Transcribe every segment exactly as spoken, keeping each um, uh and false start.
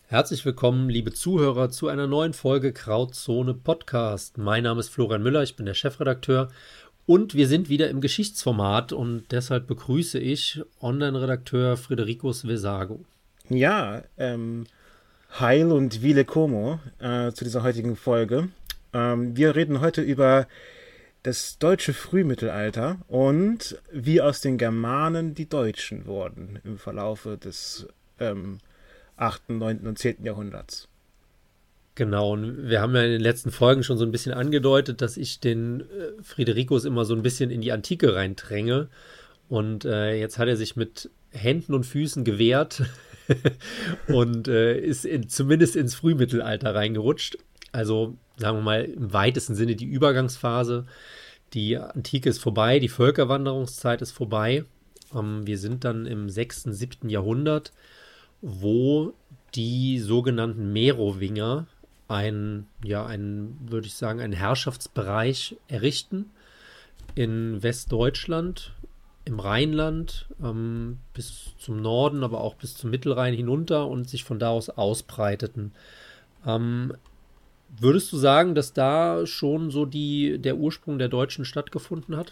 Herzlich willkommen, liebe Zuhörer, zu einer neuen Folge Krautzone Podcast. Mein Name ist Florian Müller, ich bin der Chefredakteur und wir sind wieder im Geschichtsformat und deshalb begrüße ich Online-Redakteur Fridericus Vesago. Ja, ähm, Heil und Vile Como äh, zu dieser heutigen Folge. Ähm, wir reden heute über das deutsche Frühmittelalter und wie aus den Germanen die Deutschen wurden im Verlaufe des ähm, achten, neunten und zehnten Jahrhunderts. Genau, und wir haben ja in den letzten Folgen schon so ein bisschen angedeutet, dass ich den äh, Fridericus immer so ein bisschen in die Antike reindränge. Und äh, jetzt hat er sich mit Händen und Füßen gewehrt und äh, ist in, zumindest ins Frühmittelalter reingerutscht. Also sagen wir mal im weitesten Sinne die Übergangsphase. Die Antike ist vorbei, die Völkerwanderungszeit ist vorbei. Ähm, wir sind dann im sechsten, siebten Jahrhundert, wo die sogenannten Merowinger ein, ja, ein, würde ich sagen, einen Herrschaftsbereich errichten in Westdeutschland, im Rheinland, ähm, bis zum Norden, aber auch bis zum Mittelrhein hinunter und sich von da aus ausbreiteten. Ähm, würdest du sagen, dass da schon so die, der Ursprung der Deutschen stattgefunden hat?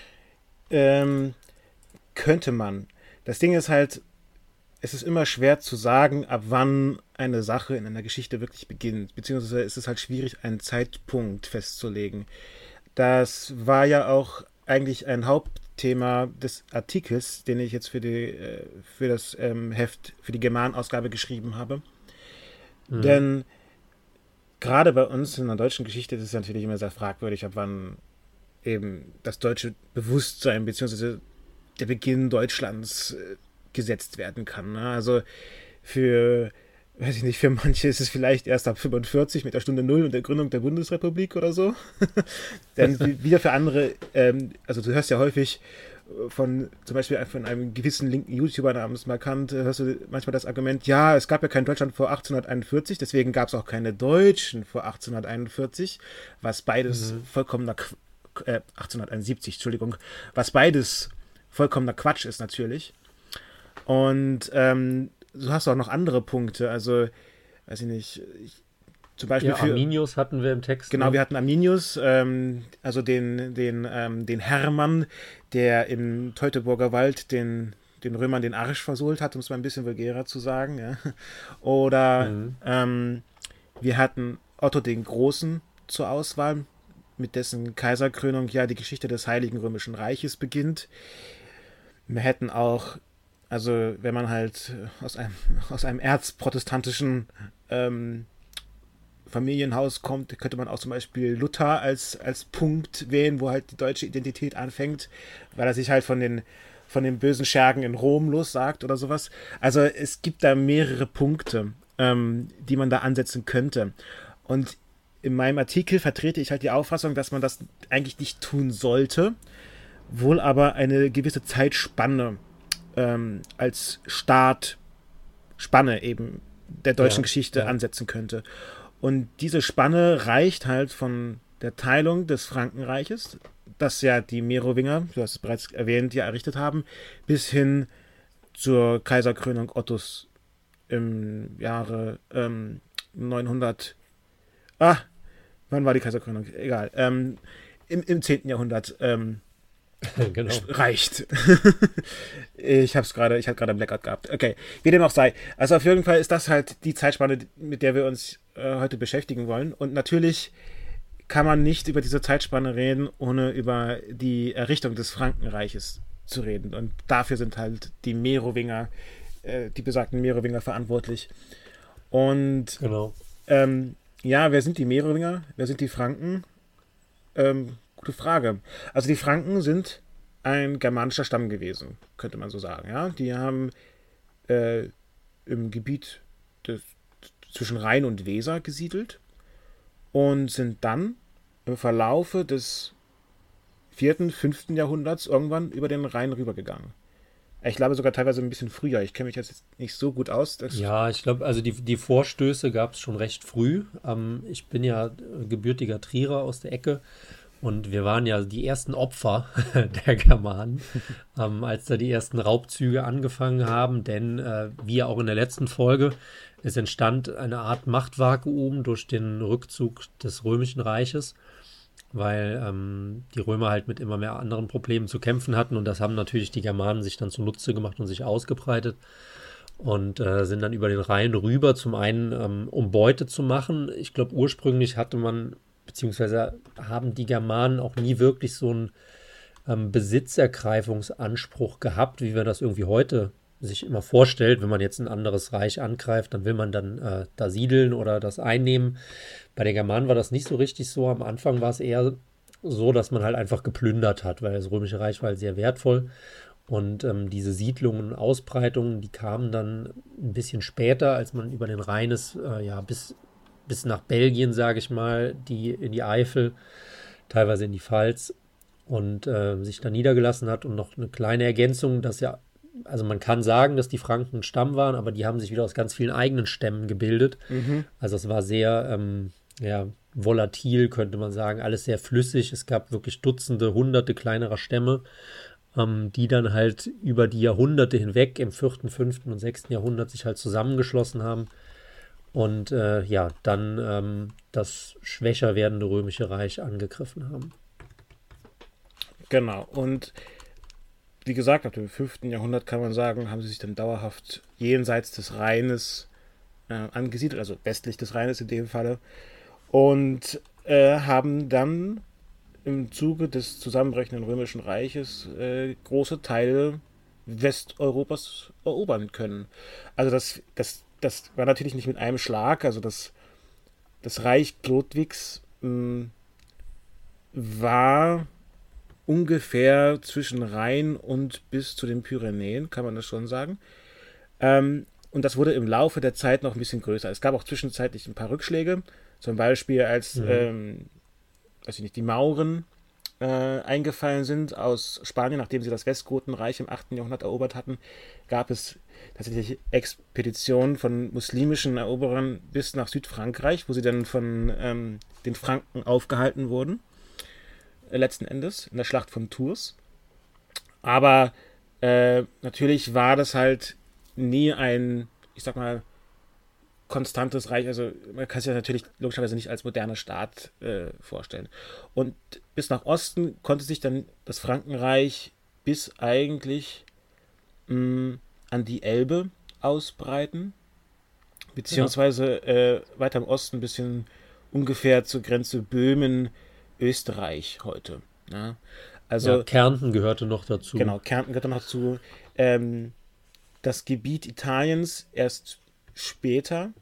Ähm, könnte man. Das Ding ist halt, es ist immer schwer zu sagen, ab wann eine Sache in einer Geschichte wirklich beginnt. Beziehungsweise ist es halt schwierig, einen Zeitpunkt festzulegen. Das war ja auch eigentlich ein Hauptthema des Artikels, den ich jetzt für die für das ähm, Heft, für die German-Ausgabe geschrieben habe. Mhm. Denn gerade bei uns in der deutschen Geschichte ist es natürlich immer sehr fragwürdig, ab wann eben das deutsche Bewusstsein beziehungsweise der Beginn Deutschlands äh, gesetzt werden kann. Ne? Also für, weiß ich nicht, für manche ist es vielleicht erst ab fünfundvierzig mit der Stunde Null und der Gründung der Bundesrepublik oder so. Denn wieder für andere, ähm, also du hörst ja häufig von, zum Beispiel von einem gewissen linken YouTuber namens Markant, hörst du manchmal das Argument, ja, es gab ja kein Deutschland vor achtzehnhunderteinundvierzig, deswegen gab es auch keine Deutschen vor achtzehnhunderteinundvierzig, was beides mhm. vollkommener, äh, achtzehnhunderteinundsiebzig, Entschuldigung, was beides vollkommener Quatsch ist natürlich. Und ähm, du hast auch noch andere Punkte, also, weiß ich nicht, ich, zum Beispiel ja, für... Arminius hatten wir im Text. Genau, ne? wir hatten Arminius, ähm, also den, den, ähm, den Hermann, der im Teutoburger Wald den, den Römern den Arsch versohlt hat, um es mal ein bisschen vulgärer zu sagen. Ja. Oder mhm. ähm, wir hatten Otto den Großen zur Auswahl, mit dessen Kaiserkrönung ja die Geschichte des Heiligen Römischen Reiches beginnt. Wir hätten auch... Also wenn man halt aus einem, aus einem erzprotestantischen ähm, Familienhaus kommt, könnte man auch zum Beispiel Luther als, als Punkt wählen, wo halt die deutsche Identität anfängt, weil er sich halt von den, von den bösen Schergen in Rom lossagt oder sowas. Also es gibt da mehrere Punkte, ähm, die man da ansetzen könnte. Und in meinem Artikel vertrete ich halt die Auffassung, dass man das eigentlich nicht tun sollte, wohl aber eine gewisse Zeitspanne Ähm, als Startspanne eben der deutschen ja, Geschichte ja. ansetzen könnte. Und diese Spanne reicht halt von der Teilung des Frankenreiches, das ja die Merowinger, du hast es bereits erwähnt, ja errichtet haben, bis hin zur Kaiserkrönung Ottos im Jahre ähm, neunhundert. Ah, wann war die Kaiserkrönung? Egal. Ähm, im, im zehnten Jahrhundert. Ähm, Genau. Reicht. ich hab's gerade, ich hatte gerade einen Blackout gehabt. Okay, wie dem auch sei. Also auf jeden Fall ist das halt die Zeitspanne, mit der wir uns äh, heute beschäftigen wollen. Und natürlich kann man nicht über diese Zeitspanne reden, ohne über die Errichtung des Frankenreiches zu reden. Und dafür sind halt die Merowinger, äh, die besagten Merowinger verantwortlich. Und genau. ähm, ja, wer sind die Merowinger? Wer sind die Franken? Ähm, Gute Frage. Also die Franken sind ein germanischer Stamm gewesen, könnte man so sagen. Ja? Die haben äh, im Gebiet des, zwischen Rhein und Weser gesiedelt und sind dann im Verlaufe des vierten, fünften Jahrhunderts irgendwann über den Rhein rübergegangen. Ich glaube sogar teilweise ein bisschen früher. Ich kenne mich jetzt nicht so gut aus. Ja, ich glaube, also die, die Vorstöße gab es schon recht früh. Ähm, ich bin ja gebürtiger Trierer aus der Ecke. Und wir waren ja die ersten Opfer der Germanen, ähm, als da die ersten Raubzüge angefangen haben. Denn, äh, wie ja auch in der letzten Folge, es entstand eine Art Machtvakuum durch den Rückzug des Römischen Reiches, weil ähm, die Römer halt mit immer mehr anderen Problemen zu kämpfen hatten und das haben natürlich die Germanen sich dann zunutze gemacht und sich ausgebreitet und äh, sind dann über den Rhein rüber, zum einen ähm, um Beute zu machen. Ich glaube, ursprünglich hatte man, beziehungsweise haben die Germanen auch nie wirklich so einen ähm, Besitzergreifungsanspruch gehabt, wie wir das irgendwie heute sich immer vorstellt. Wenn man jetzt ein anderes Reich angreift, dann will man dann äh, da siedeln oder das einnehmen. Bei den Germanen war das nicht so richtig so. Am Anfang war es eher so, dass man halt einfach geplündert hat, weil das Römische Reich war halt sehr wertvoll. Und ähm, diese Siedlungen und Ausbreitungen, die kamen dann ein bisschen später, als man über den Rhein ist, äh, ja, bis, bis nach Belgien, sage ich mal, die in die Eifel, teilweise in die Pfalz und äh, sich da niedergelassen hat. Und noch eine kleine Ergänzung, dass ja, also man kann sagen, dass die Franken ein Stamm waren, aber die haben sich wieder aus ganz vielen eigenen Stämmen gebildet. Mhm. Also es war sehr, ähm, ja, volatil, könnte man sagen, alles sehr flüssig. Es gab wirklich Dutzende, Hunderte kleinerer Stämme, ähm, die dann halt über die Jahrhunderte hinweg im vierten, fünften und sechsten Jahrhundert sich halt zusammengeschlossen haben und äh, ja, dann ähm, das schwächer werdende Römische Reich angegriffen haben. Genau. Und wie gesagt, ab dem fünften Jahrhundert kann man sagen, haben sie sich dann dauerhaft jenseits des Rheines äh, angesiedelt, also westlich des Rheines in dem Falle, und äh, haben dann im Zuge des zusammenbrechenden Römischen Reiches äh, große Teile Westeuropas erobern können. Also das, das, das war natürlich nicht mit einem Schlag, also das, das Reich Chlodwigs mh, war ungefähr zwischen Rhein und bis zu den Pyrenäen, kann man das schon sagen. Ähm, und das wurde im Laufe der Zeit noch ein bisschen größer. Es gab auch zwischenzeitlich ein paar Rückschläge, zum Beispiel als mhm. ähm, weiß ich nicht, die Mauren äh, eingefallen sind aus Spanien, nachdem sie das Westgotenreich im achten Jahrhundert erobert hatten, gab es tatsächlich Expeditionen von muslimischen Eroberern bis nach Südfrankreich, wo sie dann von ähm, den Franken aufgehalten wurden. Letzten Endes in der Schlacht von Tours. Aber äh, natürlich war das halt nie ein, ich sag mal, konstantes Reich. Also man kann es ja natürlich logischerweise nicht als moderner Staat äh, vorstellen. Und bis nach Osten konnte sich dann das Frankenreich bis eigentlich mh, an die Elbe ausbreiten, beziehungsweise äh, weiter im Osten ein bisschen ungefähr zur Grenze Böhmen, Österreich heute. Ja, also ja, Kärnten gehörte noch dazu. Genau, Kärnten gehörte noch dazu. Ähm, das Gebiet Italiens erst später.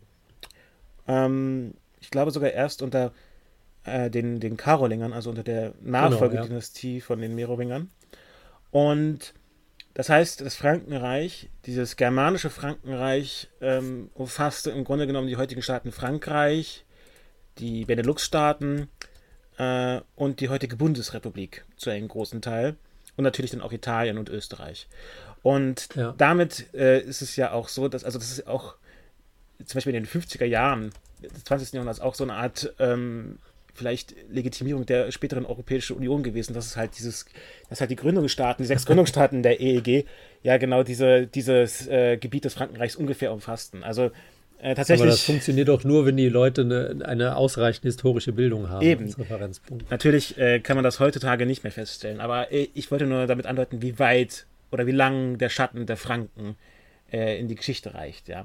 Ähm, ich glaube sogar erst unter äh, den, den Karolingern, also unter der Nachfolgedynastie genau, ja. von den Merowingern. Und das heißt, das Frankenreich, dieses germanische Frankenreich, ähm, umfasste im Grunde genommen die heutigen Staaten Frankreich, die Benelux-Staaten, und die heutige Bundesrepublik zu einem großen Teil und natürlich dann auch Italien und Österreich. Und ja. damit äh, ist es ja auch so, dass, also das ist auch zum Beispiel in den fünfziger Jahren des zwanzigsten Jahrhunderts auch so eine Art ähm, vielleicht Legitimierung der späteren Europäischen Union gewesen, dass es halt dieses, dass halt die Gründungsstaaten, die sechs Gründungsstaaten der E E G ja genau diese, dieses äh, Gebiet des Frankenreichs ungefähr umfassten. Also Äh, tatsächlich, aber das funktioniert doch nur, wenn die Leute eine, eine ausreichend historische Bildung haben. Eben. Als Referenzpunkt. Natürlich äh, kann man das heutzutage nicht mehr feststellen, aber äh, ich wollte nur damit andeuten, wie weit oder wie lang der Schatten der Franken äh, in die Geschichte reicht, ja.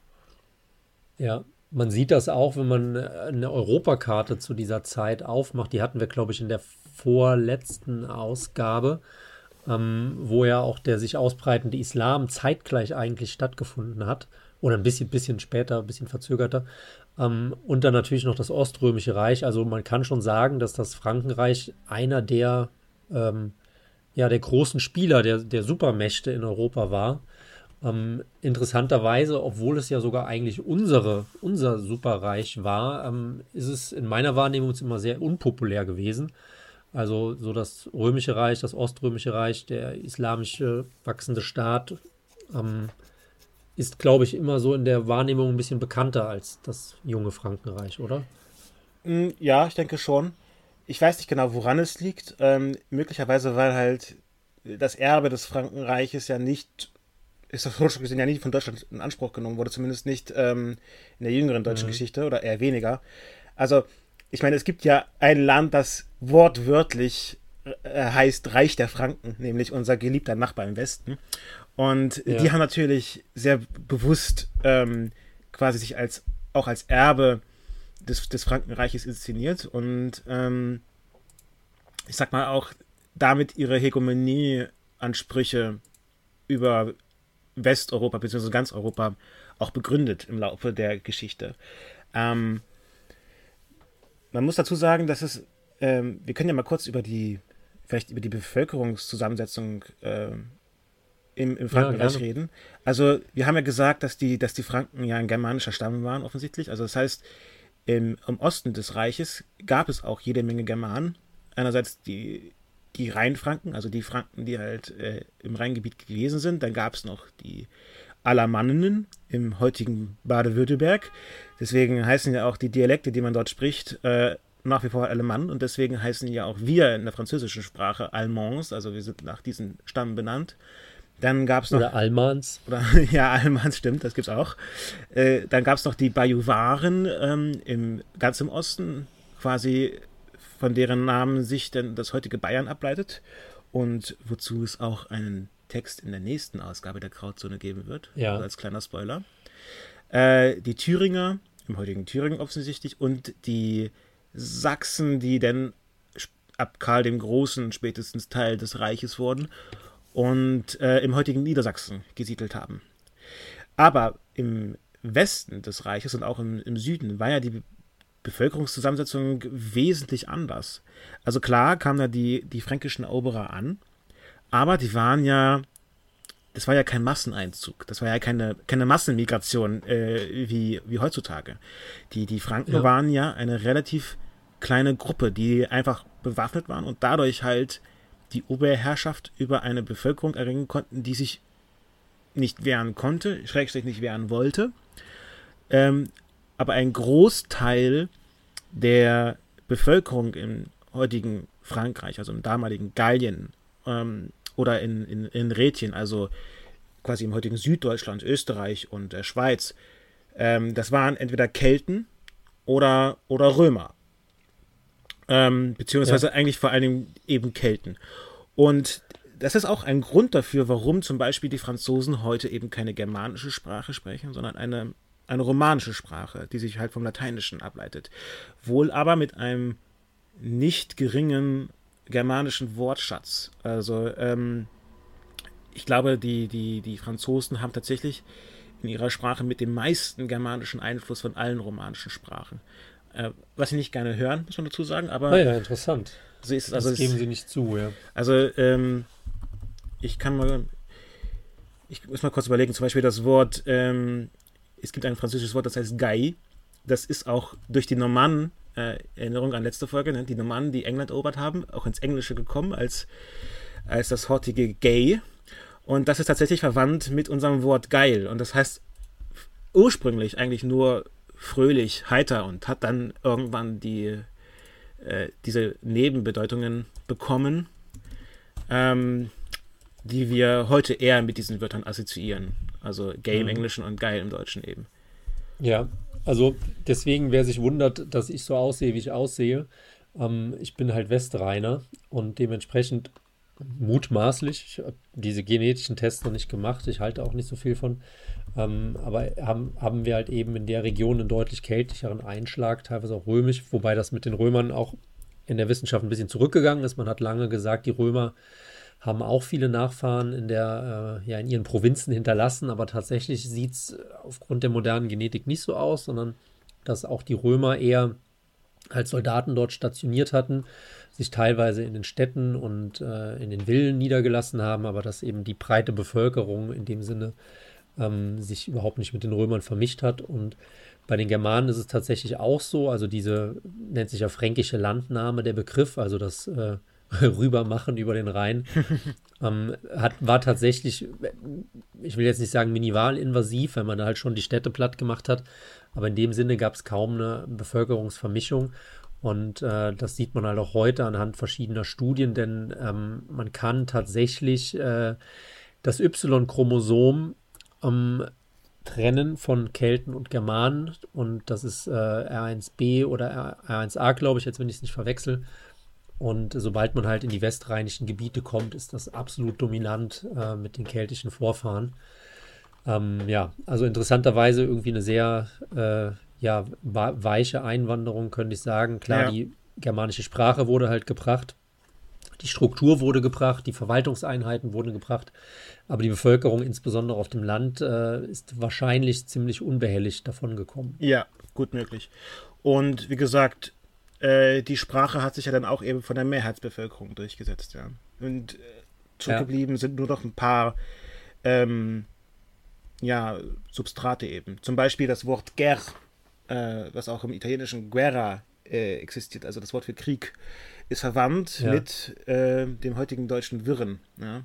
Ja, man sieht das auch, wenn man eine Europakarte zu dieser Zeit aufmacht. Die hatten wir, glaube ich, in der vorletzten Ausgabe, ähm, wo ja auch der sich ausbreitende Islam zeitgleich eigentlich stattgefunden hat. Oder ein bisschen, bisschen später, ein bisschen verzögerter. Ähm, und dann natürlich noch das Oströmische Reich. Also man kann schon sagen, dass das Frankenreich einer der, ähm, ja, der großen Spieler, der, der Supermächte in Europa war. Ähm, interessanterweise, obwohl es ja sogar eigentlich unsere, unser Superreich war, ähm, ist es in meiner Wahrnehmung immer sehr unpopulär gewesen. Also so das Römische Reich, das Oströmische Reich, der islamische wachsende Staat, ähm, ist, glaube ich, immer so in der Wahrnehmung ein bisschen bekannter als das junge Frankenreich, oder? Ja, ich denke schon. Ich weiß nicht genau, woran es liegt. Ähm, möglicherweise, weil halt das Erbe des Frankenreiches ja nicht historisch gesehen ja nicht von Deutschland in Anspruch genommen wurde, zumindest nicht ähm, in der jüngeren deutschen Mhm. Geschichte oder eher weniger. Also, ich meine, es gibt ja ein Land, das wortwörtlich äh, heißt Reich der Franken, nämlich unser geliebter Nachbar im Westen. Und die Ja, haben natürlich sehr bewusst ähm, quasi sich als auch als Erbe des, des Frankenreiches inszeniert und ähm, ich sag mal auch damit ihre Hegemonieansprüche über Westeuropa bzw. ganz Europa auch begründet im Laufe der Geschichte. Ähm, Man muss dazu sagen, dass es, ähm, wir können ja mal kurz über die, vielleicht über die Bevölkerungszusammensetzung äh, im, im ja, Frankenreich gerne. reden. Also wir haben ja gesagt, dass die, dass die Franken ja ein germanischer Stamm waren, offensichtlich. Also das heißt, im, im Osten des Reiches gab es auch jede Menge Germanen. Einerseits die, die Rheinfranken, also die Franken, die halt äh, im Rheingebiet gewesen sind. Dann gab es noch die Alamanninnen im heutigen Baden-Württemberg. Deswegen heißen ja auch die Dialekte, die man dort spricht, äh, nach wie vor Allemand. Und deswegen heißen ja auch wir in der französischen Sprache Allemands. Also wir sind nach diesem Stamm benannt. Dann gab es noch, Oder Almans. oder ja, Allemands stimmt, das gibt's auch. Äh, dann gab es noch die Bajuwaren ähm, im, ganz im Osten, quasi von deren Namen sich denn das heutige Bayern ableitet. Und wozu es auch einen Text in der nächsten Ausgabe der Grauzone geben wird. Also Ja, als kleiner Spoiler. Äh, die Thüringer, im heutigen Thüringen offensichtlich, und die Sachsen, die dann ab Karl dem Großen spätestens Teil des Reiches wurden und äh, im heutigen Niedersachsen gesiedelt haben. Aber im Westen des Reiches und auch im, im Süden war ja die Bevölkerungszusammensetzung wesentlich anders. Also klar kamen da die, die fränkischen Eroberer an, aber die waren ja, das war ja kein Masseneinzug, das war ja keine, keine Massenmigration äh, wie, wie heutzutage. Die, die Franken ja, waren ja eine relativ kleine Gruppe, die einfach bewaffnet waren und dadurch halt die Oberherrschaft über eine Bevölkerung erringen konnten, die sich nicht wehren konnte, schrägstrich nicht wehren wollte. Ähm, aber ein Großteil der Bevölkerung im heutigen Frankreich, also im damaligen Gallien ähm, oder in, in, in Rätien, also quasi im heutigen Süddeutschland, Österreich und der Schweiz, ähm, das waren entweder Kelten oder, oder Römer. Ähm, ja, beziehungsweise eigentlich vor allem eben Kelten. Und das ist auch ein Grund dafür, warum zum Beispiel die Franzosen heute eben keine germanische Sprache sprechen, sondern eine, eine romanische Sprache, die sich halt vom Lateinischen ableitet. Wohl aber mit einem nicht geringen germanischen Wortschatz. Also ähm, ich glaube, die, die, die Franzosen haben tatsächlich in ihrer Sprache mit dem meisten germanischen Einfluss von allen romanischen Sprachen. Äh, was sie nicht gerne hören, muss man dazu sagen, ah aber ja, interessant. so ist es. Also, Das geben es, sie nicht zu, ja. also ähm, ich kann mal, ich muss mal kurz überlegen, zum Beispiel das Wort, ähm, es gibt ein französisches Wort, das heißt Gay. Das ist auch durch die Normannen, äh, Erinnerung an letzte Folge, ne, die Normannen, die England erobert haben, auch ins Englische gekommen als, als das heutige Gay. Und das ist tatsächlich verwandt mit unserem Wort geil. Und das heißt ursprünglich eigentlich nur fröhlich, heiter und hat dann irgendwann die, äh, diese Nebenbedeutungen bekommen, ähm, die wir heute eher mit diesen Wörtern assoziieren. Also gay im Mhm. Englischen und geil im Deutschen eben. Ja, also deswegen, wer sich wundert, dass ich so aussehe, wie ich aussehe, ähm, ich bin halt Westrheiner und dementsprechend mutmaßlich, ich habe diese genetischen Tests noch nicht gemacht, ich halte auch nicht so viel von, ähm, aber haben, haben wir halt eben in der Region einen deutlich kältlicheren Einschlag, teilweise auch römisch, wobei das mit den Römern auch in der Wissenschaft ein bisschen zurückgegangen ist. Man hat lange gesagt, die Römer haben auch viele Nachfahren in der, äh, ja, in ihren Provinzen hinterlassen, aber tatsächlich sieht es aufgrund der modernen Genetik nicht so aus, sondern dass auch die Römer eher als Soldaten dort stationiert hatten, sich teilweise in den Städten und äh, in den Villen niedergelassen haben, aber dass eben die breite Bevölkerung in dem Sinne ähm, sich überhaupt nicht mit den Römern vermischt hat. Und bei den Germanen ist es tatsächlich auch so, also diese nennt sich ja fränkische Landnahme der Begriff, also das äh, Rübermachen über den Rhein, ähm, hat, war tatsächlich, ich will jetzt nicht sagen minimalinvasiv, weil man da halt schon die Städte platt gemacht hat, aber in dem Sinne gab es kaum eine Bevölkerungsvermischung und äh, das sieht man halt auch heute anhand verschiedener Studien, denn ähm, man kann tatsächlich äh, das Y-Chromosom ähm, trennen von Kelten und Germanen. Und das ist äh, R eins b oder R eins a, glaube ich, jetzt wenn ich es nicht verwechsel. Und sobald man halt in die westrheinischen Gebiete kommt, ist das absolut dominant äh, mit den keltischen Vorfahren. Ähm, ja, also interessanterweise irgendwie eine sehr äh, ja, weiche Einwanderung, könnte ich sagen. Klar, Ja. die germanische Sprache wurde halt gebracht, die Struktur wurde gebracht, die Verwaltungseinheiten wurden gebracht, aber die Bevölkerung, insbesondere auf dem Land, äh, ist wahrscheinlich ziemlich unbehelligt davon gekommen. Ja, gut möglich. Und wie gesagt, äh, die Sprache hat sich ja dann auch eben von der Mehrheitsbevölkerung durchgesetzt, ja. Und äh, zurückgeblieben ja. sind nur noch ein paar ähm, ja, Substrate eben. Zum Beispiel das Wort Ger, äh, was auch im italienischen Guerra äh, existiert, also das Wort für Krieg, ist verwandt ja. mit äh, dem heutigen deutschen Wirren. Ja.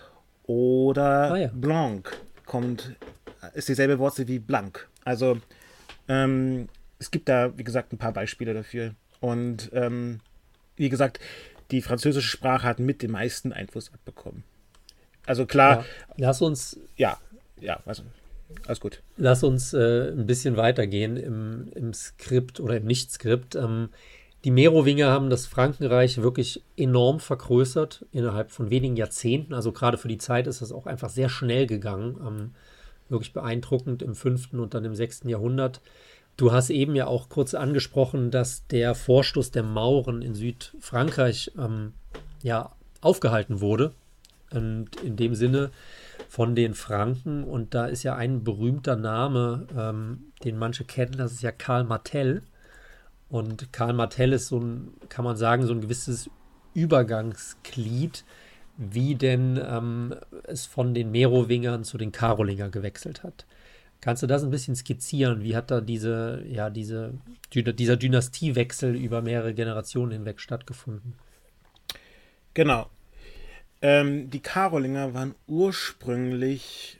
Oder ah, ja. Blanc kommt, ist dieselbe Wurzel wie blank. Also ähm, es gibt da, wie gesagt, ein paar Beispiele dafür. Und ähm, wie gesagt, die französische Sprache hat mit dem meisten Einfluss abbekommen. Also klar. Ja. Lass uns. Ja, ja, also, alles gut. Lass uns äh, ein bisschen weitergehen im, im Skript oder im Nicht-Skript. Ähm, die Merowinger haben das Frankenreich wirklich enorm vergrößert innerhalb von wenigen Jahrzehnten. Also gerade für die Zeit ist das auch einfach sehr schnell gegangen. Ähm, wirklich beeindruckend im fünften und dann im sechsten Jahrhundert. Du hast eben ja auch kurz angesprochen, dass der Vorstoß der Mauren in Südfrankreich ähm, ja, aufgehalten wurde. Und in dem Sinne von den Franken. Und da ist ja ein berühmter Name, ähm, den manche kennen, das ist ja Karl Martell. Und Karl Martell ist so ein, kann man sagen, so ein gewisses Übergangsglied, wie denn ähm, es von den Merowingern zu den Karolinger gewechselt hat. Kannst du das ein bisschen skizzieren? Wie hat da diese, ja, diese, dieser Dynastiewechsel über mehrere Generationen hinweg stattgefunden? Genau. Ähm, die Karolinger waren ursprünglich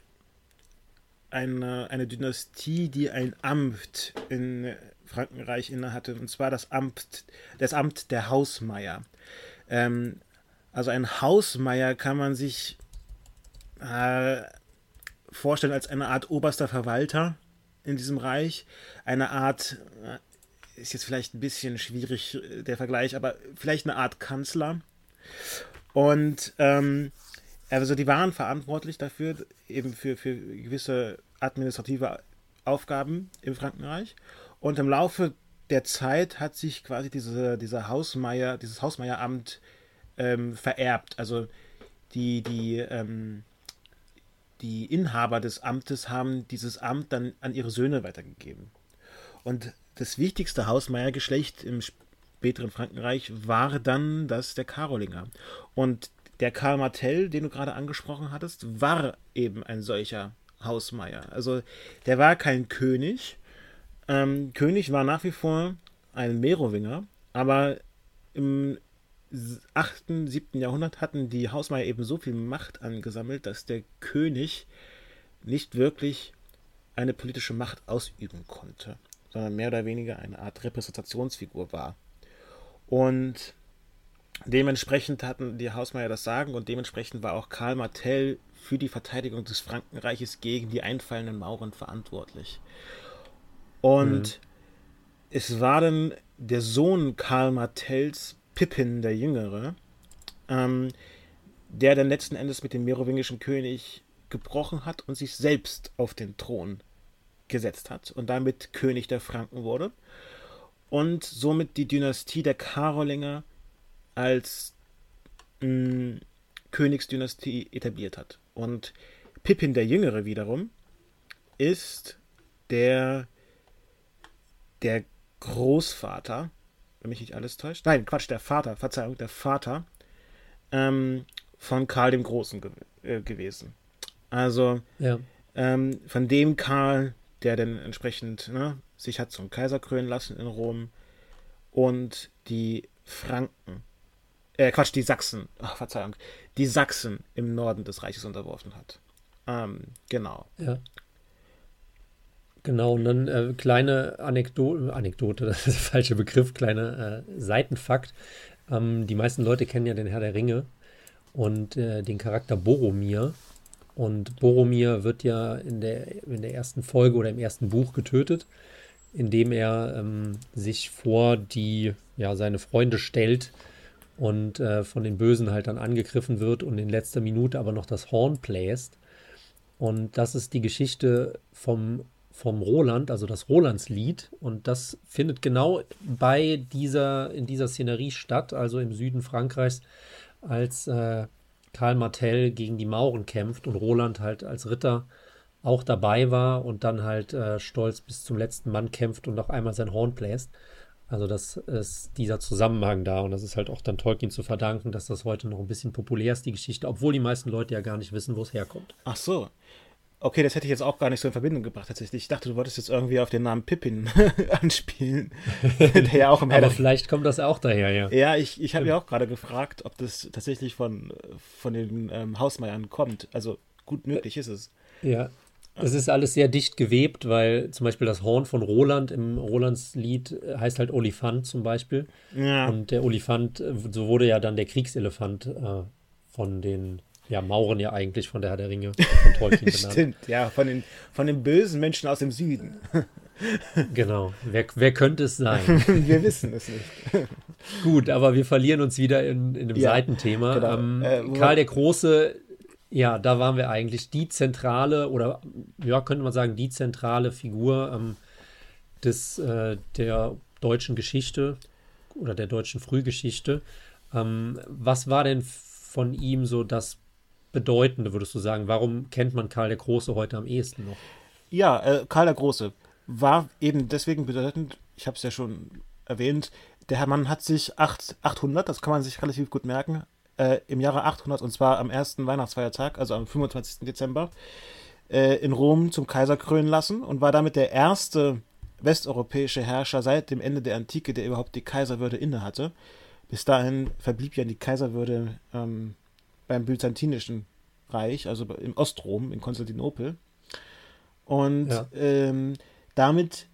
eine, eine Dynastie, die ein Amt in Frankenreich innehatte, und zwar das Amt, das Amt der Hausmeier. Ähm, also ein Hausmeier kann man sich äh, vorstellen als eine Art oberster Verwalter in diesem Reich. Eine Art, ist jetzt vielleicht ein bisschen schwierig der Vergleich, aber vielleicht eine Art Kanzler. Und ähm, also die waren verantwortlich dafür, eben für, für gewisse administrative Aufgaben im Frankenreich. Und im Laufe der Zeit hat sich quasi diese, dieser Hausmeier, dieses Hausmeieramt ähm, vererbt. Also die, die ähm, Die Inhaber des Amtes haben dieses Amt dann an ihre Söhne weitergegeben. Und das wichtigste Hausmeiergeschlecht im späteren Frankenreich war dann das der Karolinger. Und der Karl Martell, den du gerade angesprochen hattest, war eben ein solcher Hausmeier. Also der war kein König. Ähm, König war nach wie vor ein Merowinger, aber im achten, siebten Jahrhundert hatten die Hausmeier eben so viel Macht angesammelt, dass der König nicht wirklich eine politische Macht ausüben konnte, sondern mehr oder weniger eine Art Repräsentationsfigur war. Und dementsprechend hatten die Hausmeier das Sagen und dementsprechend war auch Karl Martell für die Verteidigung des Frankenreiches gegen die einfallenden Mauren verantwortlich. Und mhm. es war dann der Sohn Karl Martells, Pippin der Jüngere, ähm, der dann letzten Endes mit dem merowingischen König gebrochen hat und sich selbst auf den Thron gesetzt hat und damit König der Franken wurde und somit die Dynastie der Karolinger als mh, Königsdynastie etabliert hat. Und Pippin der Jüngere wiederum ist der, der Großvater, wenn mich nicht alles täuscht. Nein, Quatsch, der Vater, Verzeihung, der Vater ähm, von Karl dem Großen ge- äh, gewesen. Also ja. ähm, von dem Karl, der dann entsprechend ne, sich hat zum Kaiser krönen lassen in Rom und die Franken, äh, Quatsch, die Sachsen, ach, Verzeihung, die Sachsen im Norden des Reiches unterworfen hat. Ähm, genau. Ja. Genau, und dann äh, kleine Anekdote, Anekdote, das ist der falsche Begriff, kleine äh, Seitenfakt. Ähm, die meisten Leute kennen ja den Herr der Ringe und äh, den Charakter Boromir. Und Boromir wird ja in der, in der ersten Folge oder im ersten Buch getötet, indem er ähm, sich vor die, ja, seine Freunde stellt und äh, von den Bösen halt dann angegriffen wird und in letzter Minute aber noch das Horn bläst. Und das ist die Geschichte vom, vom Roland, also das Rolandslied. Und das findet genau bei dieser, in dieser Szenerie statt, also im Süden Frankreichs, als äh, Karl Martell gegen die Mauren kämpft und Roland halt als Ritter auch dabei war und dann halt äh, stolz bis zum letzten Mann kämpft und noch einmal sein Horn bläst. Also das ist dieser Zusammenhang da und das ist halt auch dann Tolkien zu verdanken, dass das heute noch ein bisschen populär ist, die Geschichte, obwohl die meisten Leute ja gar nicht wissen, wo es herkommt. Ach so. Okay, das hätte ich jetzt auch gar nicht so in Verbindung gebracht tatsächlich. Ich dachte, du wolltest jetzt irgendwie auf den Namen Pippin anspielen, der ja auch im Herr Aber der... vielleicht kommt das auch daher, ja. Ja, ich, ich habe ja auch gerade gefragt, ob das tatsächlich von, von den ähm, Hausmeiern kommt. Also gut möglich ist es. Ja, es ist alles sehr dicht gewebt, weil zum Beispiel das Horn von Roland im Rolandslied äh, heißt halt Olifant zum Beispiel. Ja, Und der Olifant, äh, so wurde ja dann der Kriegselefant äh, von den ja, Mauren ja eigentlich von der Herr der Ringe von Tolkien benannt. stimmt. Ja, von den, von den bösen Menschen aus dem Süden. Genau. Wer, wer könnte es sein? Wir wissen es nicht. Gut, aber wir verlieren uns wieder in, in einem Ja, Seitenthema. genau. Ähm, Äh, wo Karl wir- der Große, ja, da waren wir eigentlich die zentrale oder ja, könnte man sagen, die zentrale Figur ähm, des, äh, der deutschen Geschichte oder der deutschen Frühgeschichte. Ähm, was war denn von ihm so das Bedeutende, würdest du sagen? Warum kennt man Karl der Große heute am ehesten noch? Ja, äh, Karl der Große war eben deswegen bedeutend, ich habe es ja schon erwähnt, der Herr Mann hat sich acht, achthundert, das kann man sich relativ gut merken, äh, im Jahre achthundert, und zwar am ersten Weihnachtsfeiertag, also am fünfundzwanzigsten Dezember, äh, in Rom zum Kaiser krönen lassen und war damit der erste westeuropäische Herrscher seit dem Ende der Antike, der überhaupt die Kaiserwürde innehatte. Bis dahin verblieb ja die Kaiserwürde ähm, beim Byzantinischen Reich, also im Ostrom, in Konstantinopel. Und Ja. ähm, damit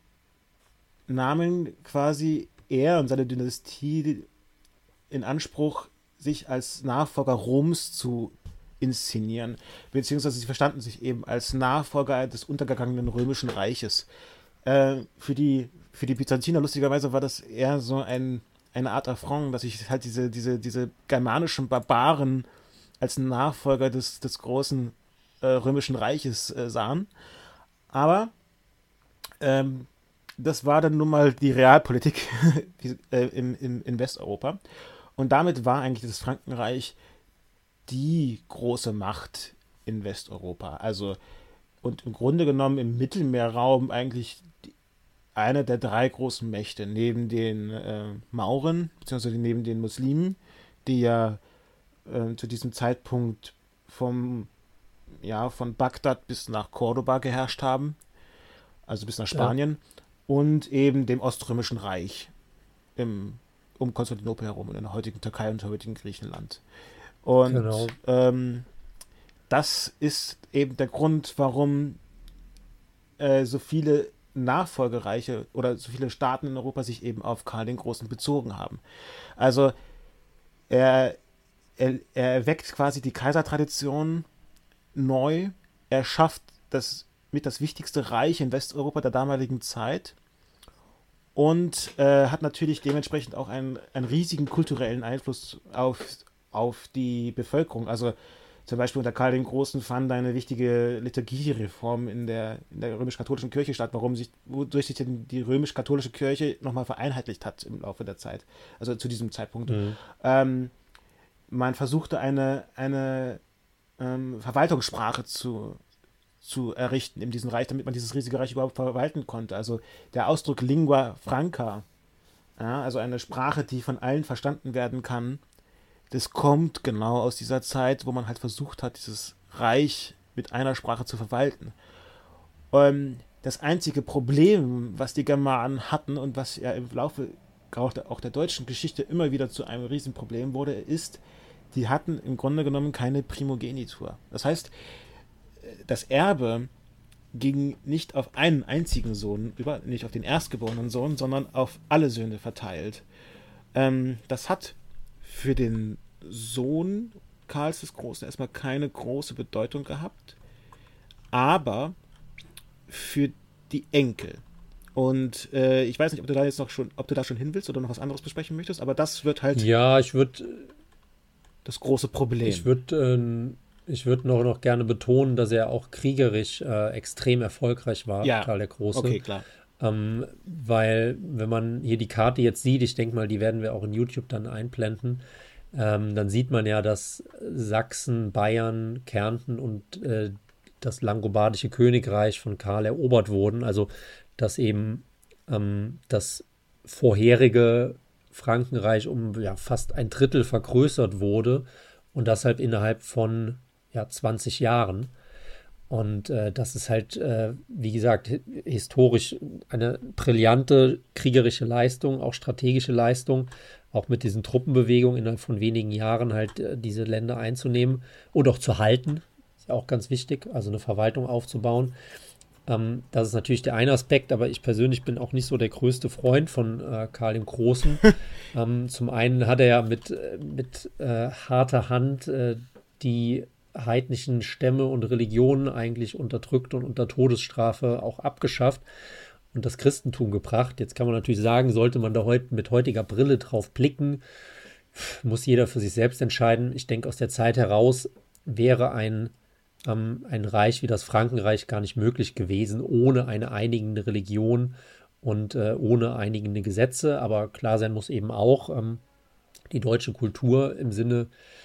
nahmen quasi er und seine Dynastie in Anspruch, sich als Nachfolger Roms zu inszenieren, beziehungsweise sie verstanden sich eben als Nachfolger des untergegangenen Römischen Reiches. Äh, für die, für die Byzantiner, lustigerweise, war das eher so ein, eine Art Affront, dass sich halt diese, diese, diese germanischen Barbaren als Nachfolger des, des großen äh, Römischen Reiches äh, sahen. Aber ähm, das war dann nun mal die Realpolitik äh, im, im, in Westeuropa. Und damit war eigentlich das Frankenreich die große Macht in Westeuropa. Also, und im Grunde genommen im Mittelmeerraum eigentlich die, eine der drei großen Mächte, neben den äh, Mauren, beziehungsweise neben den Muslimen, die ja äh, zu diesem Zeitpunkt vom, ja, von Bagdad bis nach Cordoba geherrscht haben, also bis nach Spanien, ja. Und eben dem Oströmischen Reich im, um Konstantinopel herum, in der heutigen Türkei und heutigen Griechenland. Und Genau. ähm, das ist eben der Grund, warum äh, so viele Nachfolgereiche oder so viele Staaten in Europa sich eben auf Karl den Großen bezogen haben. Also er, er, er erweckt quasi die Kaisertradition neu, er schafft das mit das wichtigste Reich in Westeuropa der damaligen Zeit und äh, hat natürlich dementsprechend auch einen, einen riesigen kulturellen Einfluss auf, auf die Bevölkerung. Also zum Beispiel unter Karl den Großen fand eine wichtige Liturgiereform in der, in der römisch-katholischen Kirche statt, warum sich, wodurch sich denn die römisch-katholische Kirche nochmal vereinheitlicht hat im Laufe der Zeit, also zu diesem Zeitpunkt. Mhm. Ähm, man versuchte eine, eine ähm, Verwaltungssprache zu zu errichten in diesem Reich, damit man dieses riesige Reich überhaupt verwalten konnte. Also der Ausdruck Lingua Franca, ja, also eine Sprache, die von allen verstanden werden kann, das kommt genau aus dieser Zeit, wo man halt versucht hat, dieses Reich mit einer Sprache zu verwalten. Ähm, das einzige Problem, was die Germanen hatten und was ja im Laufe auch der, auch der deutschen Geschichte immer wieder zu einem Riesenproblem wurde, ist, die hatten im Grunde genommen keine Primogenitur. Das heißt, das Erbe ging nicht auf einen einzigen Sohn über, nicht auf den erstgeborenen Sohn, sondern auf alle Söhne verteilt. Ähm, das hat für den Sohn Karls des Großen erstmal keine große Bedeutung gehabt, aber für die Enkel. Und äh, ich weiß nicht, ob du da jetzt noch schon, ob du da schon hin willst oder noch was anderes besprechen möchtest, aber das wird halt Ja, ich würde das große Problem. ich würd, äh, ich würd noch, noch gerne betonen, dass er auch kriegerisch äh, extrem erfolgreich war, Ja, Karl der Große. okay, klar. Ähm, weil, wenn man hier die Karte jetzt sieht, ich denke mal, die werden wir auch in YouTube dann einblenden, ähm, dann sieht man ja, dass Sachsen, Bayern, Kärnten und äh, das Langobardische Königreich von Karl erobert wurden. Also, dass eben ähm, das vorherige Frankenreich um ja, fast ein Drittel vergrößert wurde und das halt innerhalb von ja, zwanzig Jahren. Und äh, das ist halt, äh, wie gesagt, hi- historisch eine brillante kriegerische Leistung, auch strategische Leistung, auch mit diesen Truppenbewegungen innerhalb von wenigen Jahren halt äh, diese Länder einzunehmen und auch zu halten. Ist ja auch ganz wichtig, also eine Verwaltung aufzubauen. Ähm, das ist natürlich der eine Aspekt, aber ich persönlich bin auch nicht so der größte Freund von äh, Karl dem Großen. Ähm, zum einen hat er ja mit, äh, mit äh, harter Hand äh, die heidnischen Stämme und Religionen eigentlich unterdrückt und unter Todesstrafe auch abgeschafft und das Christentum gebracht. Jetzt kann man natürlich sagen, sollte man da heut, mit heutiger Brille drauf blicken, muss jeder für sich selbst entscheiden. Ich denke, aus der Zeit heraus wäre ein, ähm, ein Reich wie das Frankenreich gar nicht möglich gewesen, ohne eine einigende Religion und äh, ohne einigende Gesetze. Aber klar sein muss eben auch, ähm, die deutsche Kultur im Sinne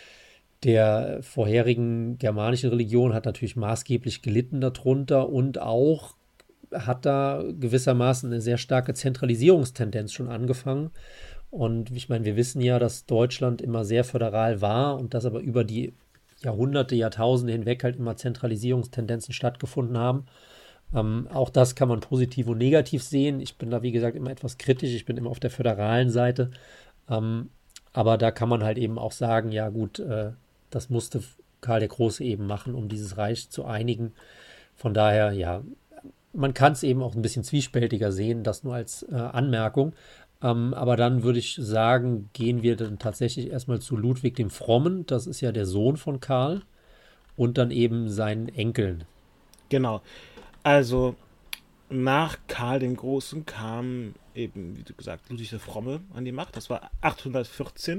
der vorherigen germanischen Religion hat natürlich maßgeblich gelitten darunter und auch hat da gewissermaßen eine sehr starke Zentralisierungstendenz schon angefangen. Und ich meine, wir wissen ja, dass Deutschland immer sehr föderal war und dass aber über die Jahrhunderte, Jahrtausende hinweg halt immer Zentralisierungstendenzen stattgefunden haben. Ähm, auch das kann man positiv und negativ sehen. Ich bin da, wie gesagt, immer etwas kritisch. Ich bin immer auf der föderalen Seite. Ähm, aber da kann man halt eben auch sagen, ja gut, äh, das musste Karl der Große eben machen, um dieses Reich zu einigen. Von daher, ja, man kann es eben auch ein bisschen zwiespältiger sehen, das nur als äh, Anmerkung. Ähm, aber dann würde ich sagen, gehen wir dann tatsächlich erstmal zu Ludwig dem Frommen. Das ist ja der Sohn von Karl und dann eben seinen Enkeln. Genau. Also nach Karl dem Großen kam eben, wie du gesagt, Ludwig der Fromme an die Macht. Das war achthundertvierzehn.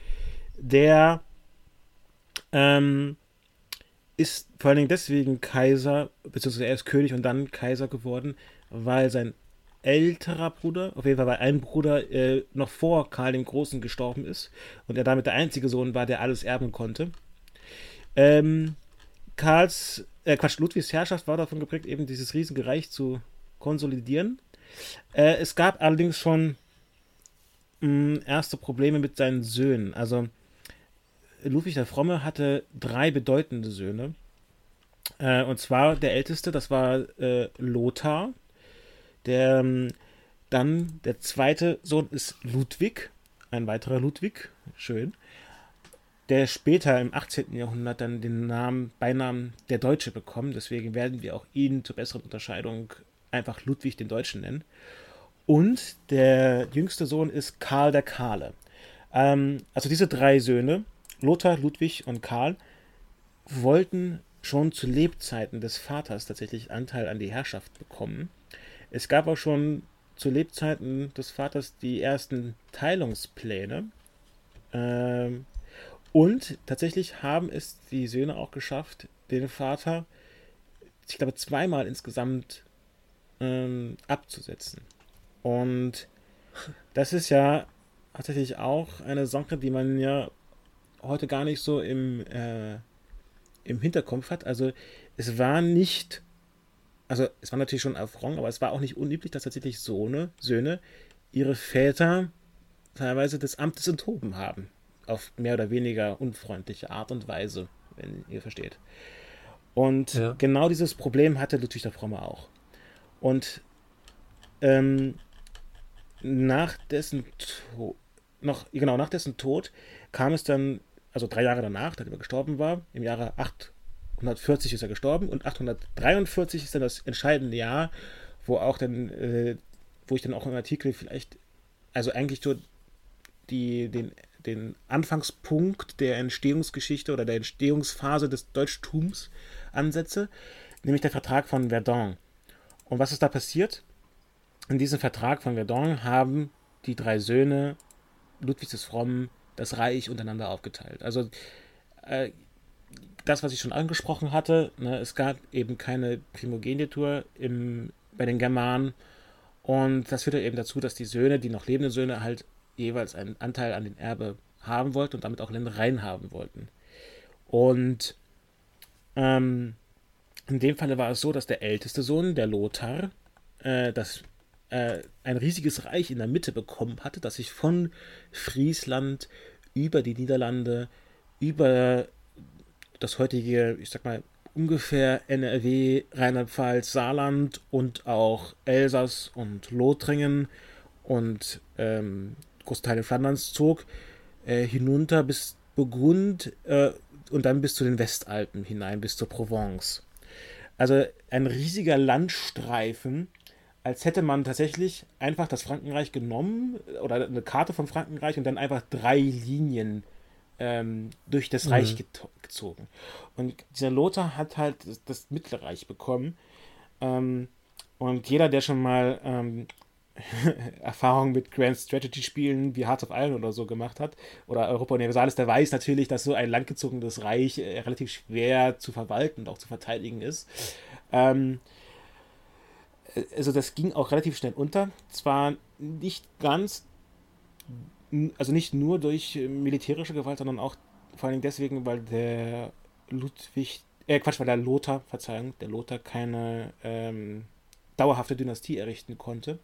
Der ähm, ist vor allen Dingen deswegen Kaiser, beziehungsweise er ist König und dann Kaiser geworden, weil sein älterer Bruder, auf jeden Fall weil ein Bruder äh, noch vor Karl dem Großen gestorben ist und er damit der einzige Sohn war, der alles erben konnte. Ähm, Karls, äh, Quatsch, Ludwigs Herrschaft war davon geprägt, eben dieses riesige Reich zu konsolidieren. Äh, es gab allerdings schon mh, erste Probleme mit seinen Söhnen. Also Ludwig der Fromme hatte drei bedeutende Söhne. Äh, und zwar der älteste, das war äh, Lothar. Der, ähm, dann der zweite Sohn ist Ludwig, ein weiterer Ludwig, schön, der später im achtzehnten. Jahrhundert dann den Namen, Beinamen der Deutsche bekommen. Deswegen werden wir auch ihn zur besseren Unterscheidung einfach Ludwig den Deutschen nennen. Und der jüngste Sohn ist Karl der Kahle. Ähm, also diese drei Söhne, Lothar, Ludwig und Karl, wollten schon zu Lebzeiten des Vaters tatsächlich Anteil an die Herrschaft bekommen. Es gab auch schon zu Lebzeiten des Vaters die ersten Teilungspläne. Ähm, und tatsächlich haben es die Söhne auch geschafft, den Vater, ich glaube, zweimal insgesamt ähm, abzusetzen. Und das ist ja tatsächlich auch eine Sache, die man ja heute gar nicht so im, äh, im Hinterkopf hat. Also es war nicht, also es war natürlich schon Affront, aber es war auch nicht unüblich, dass tatsächlich Sohne, Söhne ihre Väter teilweise des Amtes enthoben haben. Auf mehr oder weniger unfreundliche Art und Weise, wenn ihr versteht. Und Ja. genau dieses Problem hatte Ludwig der Fromme auch. Und ähm, nach dessen Tod, noch, genau, nach dessen Tod kam es dann, also drei Jahre danach, nachdem er gestorben war, im Jahre achthundertvierzig ist er gestorben und achthundertdreiundvierzig ist dann das entscheidende Jahr, wo auch dann, äh, wo ich dann auch im Artikel vielleicht, also eigentlich so die, den, den Anfangspunkt der Entstehungsgeschichte oder der Entstehungsphase des Deutschtums ansetze, nämlich der Vertrag von Verdun. Und was ist da passiert? In diesem Vertrag von Verdun haben die drei Söhne Ludwigs des Frommen das Reich untereinander aufgeteilt. Also äh, das, was ich schon angesprochen hatte, ne, es gab eben keine Primogenitur im, bei den Germanen, und das führte eben dazu, dass die Söhne, die noch lebenden Söhne, halt jeweils einen Anteil an den Erbe haben wollten und damit auch Ländereien haben wollten. Und ähm, in dem Falle war es so, dass der älteste Sohn, der Lothar, äh, das, äh, ein riesiges Reich in der Mitte bekommen hatte, das sich von Friesland über die Niederlande, über das heutige, ich sag mal, ungefähr N R W, Rheinland-Pfalz, Saarland und auch Elsass und Lothringen und ähm, große Teile Flanderns zog, äh, hinunter bis Burgund äh, und dann bis zu den Westalpen hinein, bis zur Provence. Also ein riesiger Landstreifen, als hätte man tatsächlich einfach das Frankenreich genommen oder eine Karte vom Frankenreich und dann einfach drei Linien ähm, durch das mhm. Reich geto- gezogen. Und dieser Lothar hat halt das, das Mittelreich bekommen. Ähm, und jeder, der schon mal ähm, Erfahrung mit Grand Strategy Spielen wie Hearts of Iron oder so gemacht hat oder Europa Universalis, der weiß natürlich, dass so ein langgezogenes Reich äh, relativ schwer zu verwalten und auch zu verteidigen ist. Ähm, also das ging auch relativ schnell unter. Zwar nicht ganz, also nicht nur durch militärische Gewalt, sondern auch vor allem deswegen, weil der Ludwig, äh Quatsch, weil der Lothar, Verzeihung, der Lothar keine ähm, dauerhafte Dynastie errichten konnte.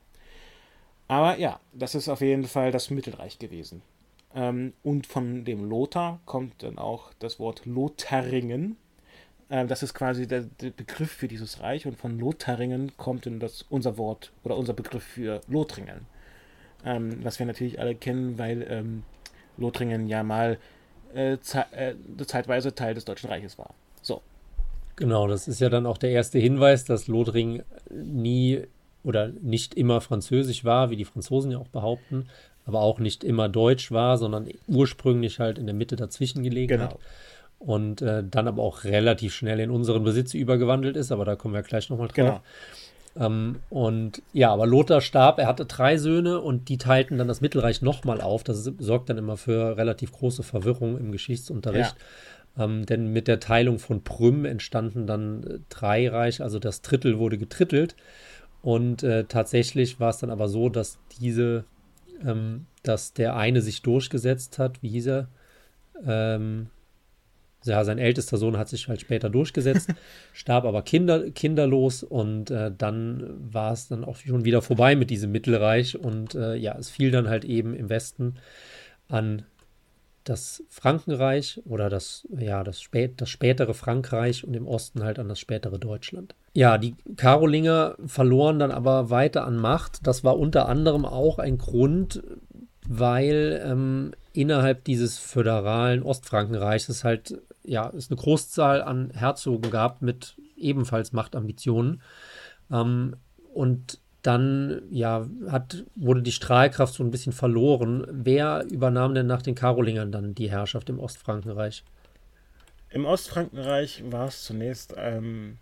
Aber ja, das ist auf jeden Fall das Mittelreich gewesen. Ähm, und von dem Lothar kommt dann auch das Wort Lotharingen. Ähm, das ist quasi der, der Begriff für dieses Reich. Und von Lotharingen kommt dann das, unser Wort oder unser Begriff für Lothringen. Ähm, was wir natürlich alle kennen, weil ähm, Lothringen ja mal äh, ze- äh, zeitweise Teil des Deutschen Reiches war. So. Genau, das ist ja dann auch der erste Hinweis, dass Lothringen nie oder nicht immer französisch war, wie die Franzosen ja auch behaupten, aber auch nicht immer deutsch war, sondern ursprünglich halt in der Mitte dazwischen gelegen Genau. hat und äh, dann aber auch relativ schnell in unseren Besitz übergewandelt ist, aber da kommen wir gleich nochmal drauf. Genau. Ähm, und ja, aber Lothar starb, er hatte drei Söhne und die teilten dann das Mittelreich nochmal auf. Das sorgt dann immer für relativ große Verwirrung im Geschichtsunterricht. Ja. Ähm, denn mit der Teilung von Prüm entstanden dann äh, drei Reiche, also das Drittel wurde getrittelt. Und äh, tatsächlich war es dann aber so, dass diese, ähm, dass der eine sich durchgesetzt hat, wie hieß er? Ähm, ja, sein ältester Sohn hat sich halt später durchgesetzt, starb aber kinder, kinderlos und äh, dann war es dann auch schon wieder vorbei mit diesem Mittelreich und äh, ja, es fiel dann halt eben im Westen an das Frankenreich oder das, ja, das, spät, das spätere Frankreich und im Osten halt an das spätere Deutschland. Ja, die Karolinger verloren dann aber weiter an Macht. Das war unter anderem auch ein Grund, weil ähm, innerhalb dieses föderalen Ostfrankenreiches halt, ja, es eine Großzahl an Herzogen gab mit ebenfalls Machtambitionen. Ähm, und dann, ja, hat, wurde die Strahlkraft so ein bisschen verloren. Wer übernahm denn nach den Karolingern dann die Herrschaft im Ostfrankenreich? Im Ostfrankenreich war es zunächst ähm,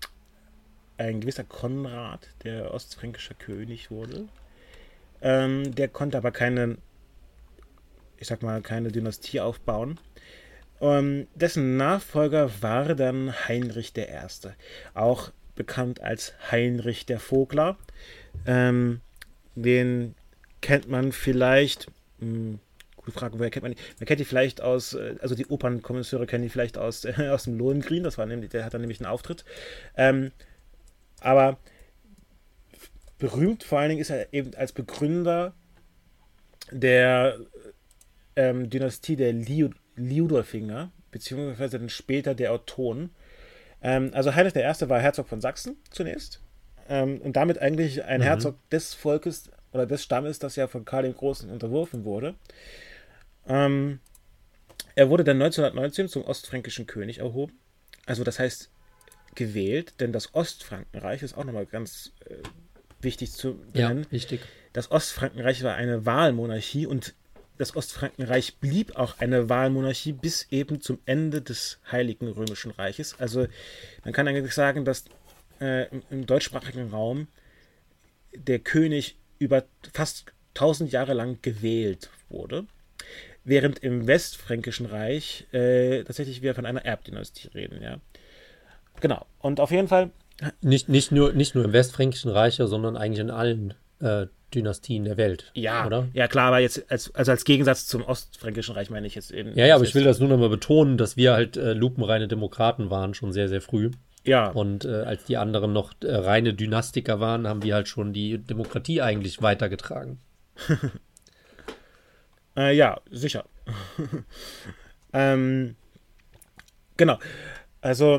ein gewisser Konrad, der ostfränkischer König wurde. Ähm, der konnte aber keine, ich sag mal, keine Dynastie aufbauen. Ähm, dessen Nachfolger war dann Heinrich der Erste, auch bekannt als Heinrich der Vogler. Ähm, den kennt man vielleicht, mh, gute Frage, woher kennt man ihn? Man kennt ihn vielleicht aus, also die Opernkommisseure kennen ihn vielleicht aus, äh, aus dem Lohengrin, das war nämlich, der hat dann nämlich einen Auftritt. Ähm, aber berühmt vor allen Dingen ist er eben als Begründer der ähm, Dynastie der Liud- Liudolfinger, beziehungsweise dann später der Ottonen. Ähm, also Heinrich der Erste war Herzog von Sachsen zunächst ähm, und damit eigentlich ein mhm. Herzog des Volkes oder des Stammes, das ja von Karl dem Großen unterworfen wurde. Ähm, er wurde dann neunzehnhundertneunzehn zum ostfränkischen König erhoben. Also das heißt gewählt, denn das Ostfrankenreich ist auch nochmal ganz äh, wichtig zu benennen. Ja, wichtig. Das Ostfrankenreich war eine Wahlmonarchie und das Ostfrankenreich blieb auch eine Wahlmonarchie bis eben zum Ende des Heiligen Römischen Reiches. Also man kann eigentlich sagen, dass äh, im, im deutschsprachigen Raum der König über fast tausend Jahre lang gewählt wurde, während im Westfränkischen Reich äh, tatsächlich wir von einer Erbdynastie reden. Ja, genau. Und auf jeden Fall Nicht, nicht, nur, nicht nur im Westfränkischen Reich, sondern eigentlich in allen äh, Dynastien der Welt, ja, oder? ja klar, aber jetzt als, also als Gegensatz zum Ostfränkischen Reich meine ich jetzt eben. Ja, ja, aber ich will das nur noch mal betonen, dass wir halt äh, lupenreine Demokraten waren, schon sehr, sehr früh. Ja. Und äh, als die anderen noch äh, reine Dynastiker waren, haben wir halt schon die Demokratie eigentlich weitergetragen. äh, ja, sicher. ähm, genau. Also,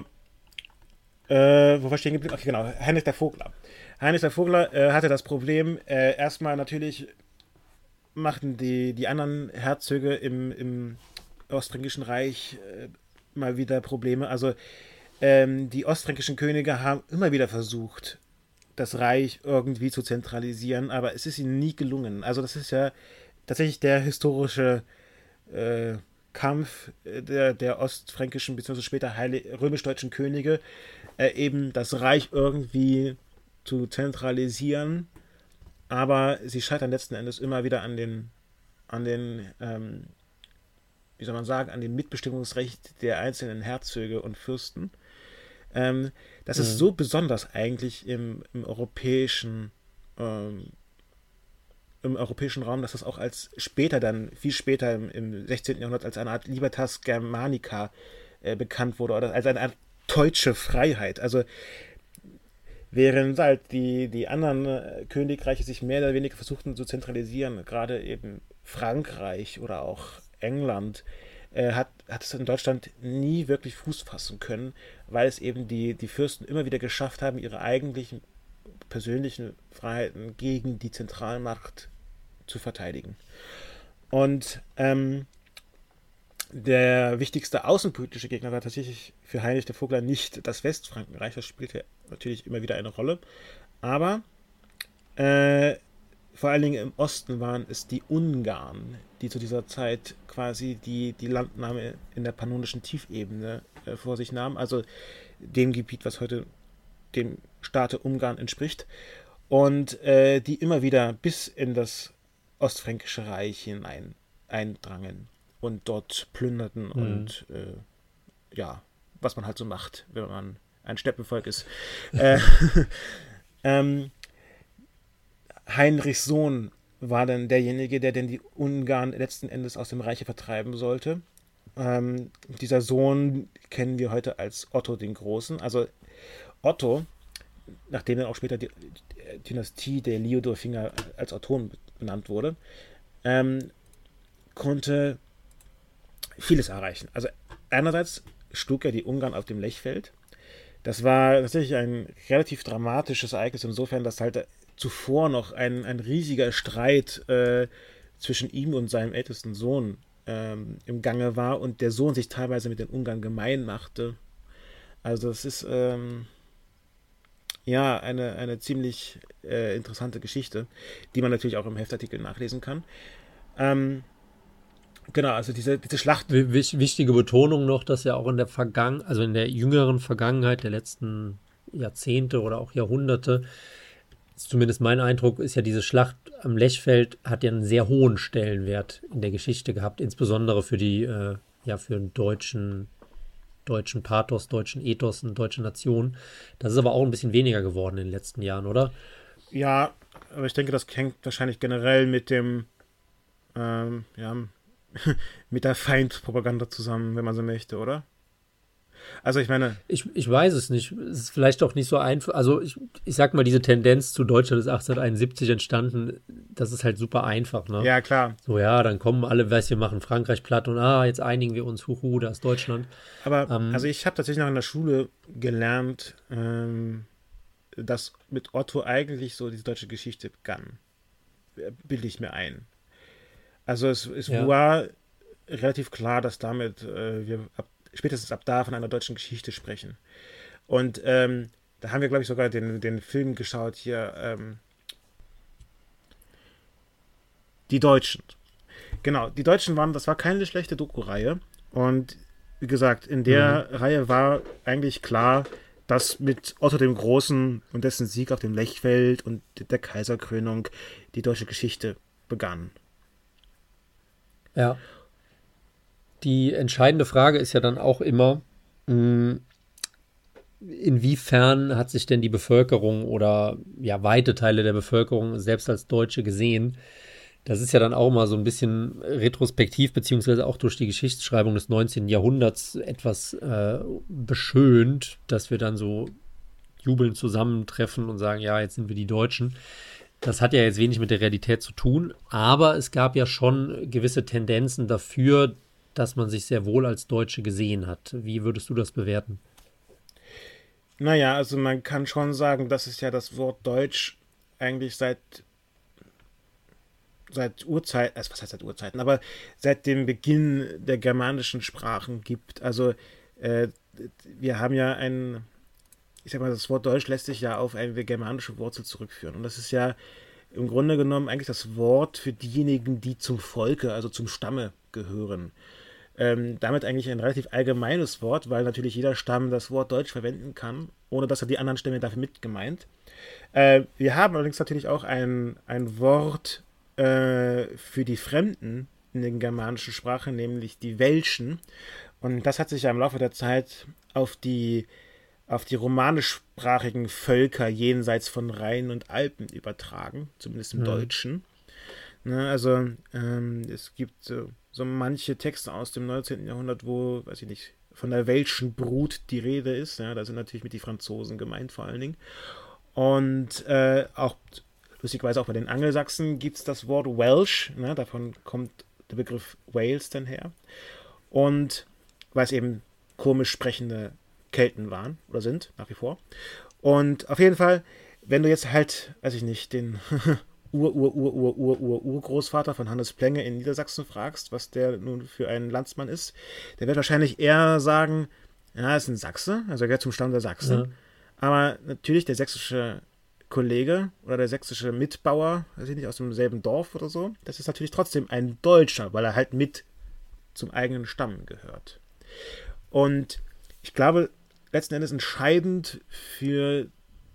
äh, wo war ich stehen geblieben? Okay, genau. Heinrich der Vogler. Heinrich der Vogler äh, hatte das Problem, äh, erstmal natürlich machten die, die anderen Herzöge im, im Ostfränkischen Reich äh, mal wieder Probleme. Also ähm, die ostfränkischen Könige haben immer wieder versucht, das Reich irgendwie zu zentralisieren, aber es ist ihnen nie gelungen. Also das ist ja tatsächlich der historische äh, Kampf der, der ostfränkischen bzw. später römisch-deutschen Könige, äh, eben das Reich irgendwie zu zentralisieren, aber sie scheitern letzten Endes immer wieder an den, an den, ähm, wie soll man sagen, an dem Mitbestimmungsrecht der einzelnen Herzöge und Fürsten. Ähm, das mhm. ist so besonders eigentlich im, im europäischen ähm, im europäischen Raum, dass das auch als später dann, viel später im, im sechzehnten. Jahrhundert als eine Art Libertas Germanica äh, bekannt wurde oder als eine Art deutsche Freiheit. Also während halt die, die anderen äh, Königreiche sich mehr oder weniger versuchten zu zentralisieren, gerade eben Frankreich oder auch England, äh, hat, hat es in Deutschland nie wirklich Fuß fassen können, weil es eben die, die Fürsten immer wieder geschafft haben, ihre eigentlichen persönlichen Freiheiten gegen die Zentralmacht zu verteidigen. Und ähm, der wichtigste außenpolitische Gegner war tatsächlich für Heinrich der Vogler nicht das Westfrankenreich, das spielte natürlich immer wieder eine Rolle, aber äh, vor allen Dingen im Osten waren es die Ungarn, die zu dieser Zeit quasi die, die Landnahme in der pannonischen Tiefebene äh, vor sich nahmen, also dem Gebiet, was heute dem Staate Ungarn entspricht, und äh, die immer wieder bis in das Ostfränkische Reich hinein eindrangen und dort plünderten mhm. und äh, ja, was man halt so macht, wenn man ein Steppenvolk ist. äh, ähm, Heinrichs Sohn war dann derjenige, der denn die Ungarn letzten Endes aus dem Reiche vertreiben sollte. Ähm, dieser Sohn kennen wir heute als Otto den Großen. Also Otto, nachdem dann auch später die Dynastie der Liudolfinger als Ottonen benannt wurde, ähm, konnte vieles erreichen. Also einerseits schlug er die Ungarn auf dem Lechfeld. Das war tatsächlich ein relativ dramatisches Ereignis insofern, dass halt zuvor noch ein, ein riesiger Streit äh, zwischen ihm und seinem ältesten Sohn ähm, im Gange war und der Sohn sich teilweise mit den Ungarn gemein machte. Also das ist ähm, ja eine, eine ziemlich äh, interessante Geschichte, die man natürlich auch im Heftartikel nachlesen kann. Ähm, Genau, also diese, diese Schlacht. Wichtige Betonung noch, dass ja auch in der Vergangen, also in der jüngeren Vergangenheit der letzten Jahrzehnte oder auch Jahrhunderte, zumindest mein Eindruck, ist ja diese Schlacht am Lechfeld hat ja einen sehr hohen Stellenwert in der Geschichte gehabt, insbesondere für die, äh, ja, für den deutschen, deutschen Pathos, deutschen Ethos und deutsche Nation. Das ist aber auch ein bisschen weniger geworden in den letzten Jahren, oder? Ja, aber ich denke, das hängt wahrscheinlich generell mit dem, ähm, ja, mit der Feindpropaganda zusammen, wenn man so möchte, oder? Also ich meine... Ich, ich weiß es nicht. Es ist vielleicht auch nicht so einfach. Also ich, ich sag mal, diese Tendenz zu Deutschland ist achtzehnhunderteinundsiebzig entstanden. Das ist halt super einfach, ne? Ja, klar. So, ja, dann kommen alle, was wir machen, Frankreich platt und ah, jetzt einigen wir uns, huhu, da ist Deutschland. Aber, ähm, also ich habe tatsächlich noch in der Schule gelernt, ähm, dass mit Otto eigentlich so diese deutsche Geschichte begann. Bilde ich mir ein. Also es, es ja. war relativ klar, dass damit äh, wir ab, spätestens ab da von einer deutschen Geschichte sprechen. Und ähm, da haben wir, glaube ich, sogar den, den Film geschaut hier, ähm, Die Deutschen. Genau, die Deutschen waren, das war keine schlechte Doku-Reihe. Und wie gesagt, in der mhm. Reihe war eigentlich klar, dass mit Otto dem Großen und dessen Sieg auf dem Lechfeld und der Kaiserkrönung die deutsche Geschichte begann. Ja. Die entscheidende Frage ist ja dann auch immer, mh, inwiefern hat sich denn die Bevölkerung oder ja weite Teile der Bevölkerung selbst als Deutsche gesehen? Das ist ja dann auch mal so ein bisschen retrospektiv, beziehungsweise auch durch die Geschichtsschreibung des neunzehnten. Jahrhunderts etwas äh, beschönt, dass wir dann so jubelnd zusammentreffen und sagen, ja, jetzt sind wir die Deutschen. Das hat ja jetzt wenig mit der Realität zu tun, aber es gab ja schon gewisse Tendenzen dafür, dass man sich sehr wohl als Deutsche gesehen hat. Wie würdest du das bewerten? Naja, also man kann schon sagen, dass es ja das Wort Deutsch eigentlich seit seit Urzeiten, also was heißt seit Urzeiten, aber seit dem Beginn der germanischen Sprachen gibt. Also äh, wir haben ja ein, ich sag mal, das Wort Deutsch lässt sich ja auf eine germanische Wurzel zurückführen. Und das ist ja im Grunde genommen eigentlich das Wort für diejenigen, die zum Volke, also zum Stamme gehören. Ähm, damit eigentlich ein relativ allgemeines Wort, weil natürlich jeder Stamm das Wort Deutsch verwenden kann, ohne dass er die anderen Stämme dafür mit gemeint. Äh, wir haben allerdings natürlich auch ein, ein Wort äh, für die Fremden in der germanischen Sprache, nämlich die Welschen. Und das hat sich ja im Laufe der Zeit auf die, auf die romanischsprachigen Völker jenseits von Rhein und Alpen übertragen, zumindest im mhm. Deutschen. Ne, also ähm, es gibt so, so manche Texte aus dem neunzehnten. Jahrhundert, wo, weiß ich nicht, von der welschen Brut die Rede ist. Ja, da sind natürlich mit die Franzosen gemeint vor allen Dingen. Und äh, auch lustigerweise auch bei den Angelsachsen gibt es das Wort Welsh. Ne, davon kommt der Begriff Wales dann her. Und weil es eben komisch sprechende Kelten waren oder sind, nach wie vor. Und auf jeden Fall, wenn du jetzt halt, weiß ich nicht, den Ur-Ur-Ur-Ur-Ur-Ur-Urgroßvater von Hannes Plenge in Niedersachsen fragst, was der nun für ein Landsmann ist, der wird wahrscheinlich eher sagen, ja, er ist ein Sachse, also er gehört zum Stamm der Sachsen. Ja. Aber natürlich der sächsische Kollege oder der sächsische Mitbauer, weiß ich nicht, aus demselben Dorf oder so, das ist natürlich trotzdem ein Deutscher, weil er halt mit zum eigenen Stamm gehört. Und ich glaube, letzten Endes entscheidend für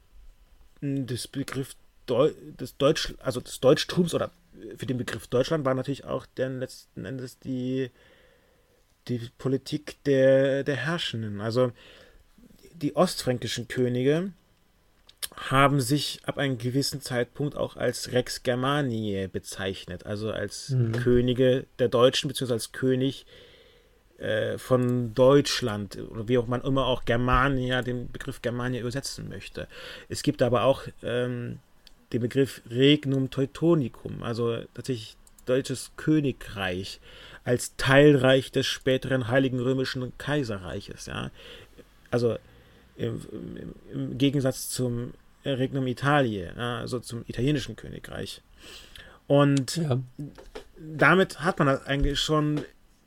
das Begriff Deu- des Deutsch, also des Deutschtums oder für den Begriff Deutschland war natürlich auch dann letzten Endes die, die Politik der, der Herrschenden. Also die ostfränkischen Könige haben sich ab einem gewissen Zeitpunkt auch als Rex Germaniae bezeichnet, also als mhm. Könige der Deutschen, beziehungsweise als König äh, von Deutschland, oder wie auch man immer auch Germania, den Begriff Germania übersetzen möchte. Es gibt aber auch ähm, den Begriff Regnum Teutonicum, also tatsächlich deutsches Königreich, als Teilreich des späteren Heiligen Römischen Kaiserreiches. Ja? Also im, im, im Gegensatz zum Regnum Italiae, ja? Also zum italienischen Königreich. Und ja. damit hat man das eigentlich schon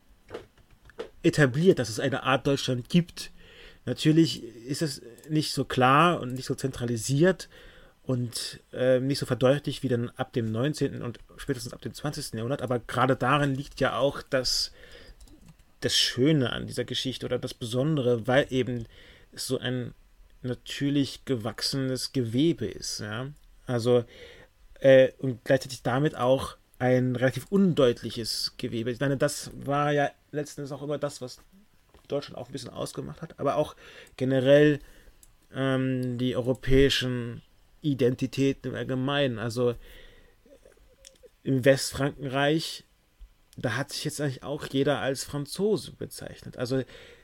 etabliert, dass es eine Art Deutschland gibt. Natürlich ist es nicht so klar und nicht so zentralisiert und äh, nicht so verdeutlicht wie dann ab dem neunzehnten und spätestens ab dem zwanzigsten. Jahrhundert, aber gerade darin liegt ja auch das, das Schöne an dieser Geschichte oder das Besondere, weil eben es so ein natürlich gewachsenes Gewebe ist. Ja? Also äh, und gleichzeitig damit auch ein relativ undeutliches Gewebe. Ich meine, das war ja letztendlich auch immer das, was Deutschland auch ein bisschen ausgemacht hat, aber auch generell ähm, die europäischen Identitäten im Allgemeinen. Also im Westfrankenreich, da hat sich jetzt eigentlich auch jeder als Franzose bezeichnet. Also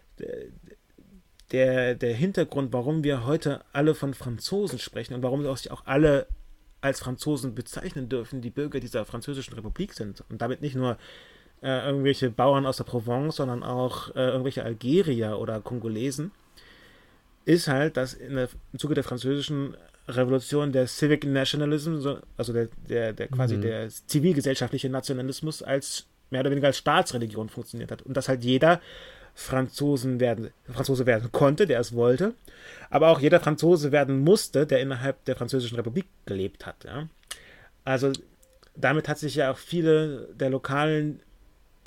der, der Hintergrund, warum wir heute alle von Franzosen sprechen und warum sich auch alle als Franzosen bezeichnen dürfen, die Bürger dieser französischen Republik sind und damit nicht nur äh, irgendwelche Bauern aus der Provence, sondern auch äh, irgendwelche Algerier oder Kongolesen, ist halt, dass in der, im Zuge der französischen Revolution der Civic Nationalism, also der, der, der quasi mhm. der zivilgesellschaftliche Nationalismus als mehr oder weniger als Staatsreligion funktioniert hat und dass halt jeder Franzosen werden, Franzose werden konnte, der es wollte, aber auch jeder Franzose werden musste, der innerhalb der Französischen Republik gelebt hat. Ja? Also damit hat sich ja auch viele der lokalen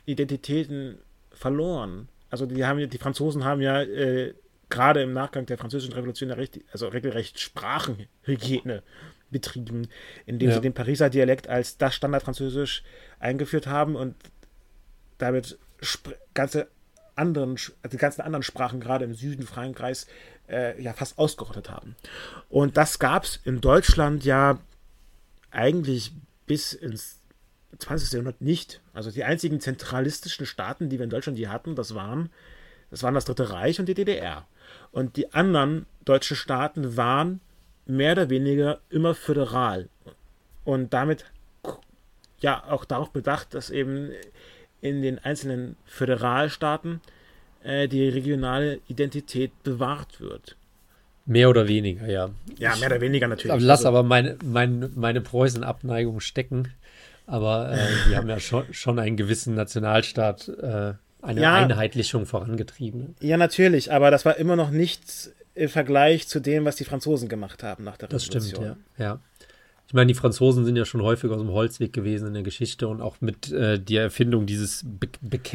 Identitäten verloren. Also die haben die Franzosen haben ja äh, gerade im Nachgang der Französischen Revolution ja richtig, also regelrecht Sprachenhygiene betrieben, indem ja. sie den Pariser Dialekt als das Standardfranzösisch eingeführt haben und damit sp- ganze anderen, also die ganzen anderen Sprachen gerade im Süden Frankreichs äh, ja fast ausgerottet haben. Und das gab es in Deutschland ja eigentlich bis ins zwanzigsten. Jahrhundert nicht. Also die einzigen zentralistischen Staaten, die wir in Deutschland je hatten, das waren, das waren das Dritte Reich und die D D R. Und die anderen deutschen Staaten waren mehr oder weniger immer föderal. Und damit ja auch darauf bedacht, dass eben in den einzelnen Föderalstaaten äh, die regionale Identität bewahrt wird. Mehr oder weniger, ja. Ja, mehr oder weniger natürlich. Lass also, aber meine, meine, meine Preußen-Abneigung stecken. Aber äh, die haben ja schon, schon einen gewissen Nationalstaat, äh, eine ja, Einheitlichung vorangetrieben. Ja, natürlich, aber das war immer noch nichts im Vergleich zu dem, was die Franzosen gemacht haben nach der Revolution. Das stimmt, ja. ja. Ich meine, die Franzosen sind ja schon häufig aus dem Holzweg gewesen in der Geschichte und auch mit äh, der Erfindung dieses Be-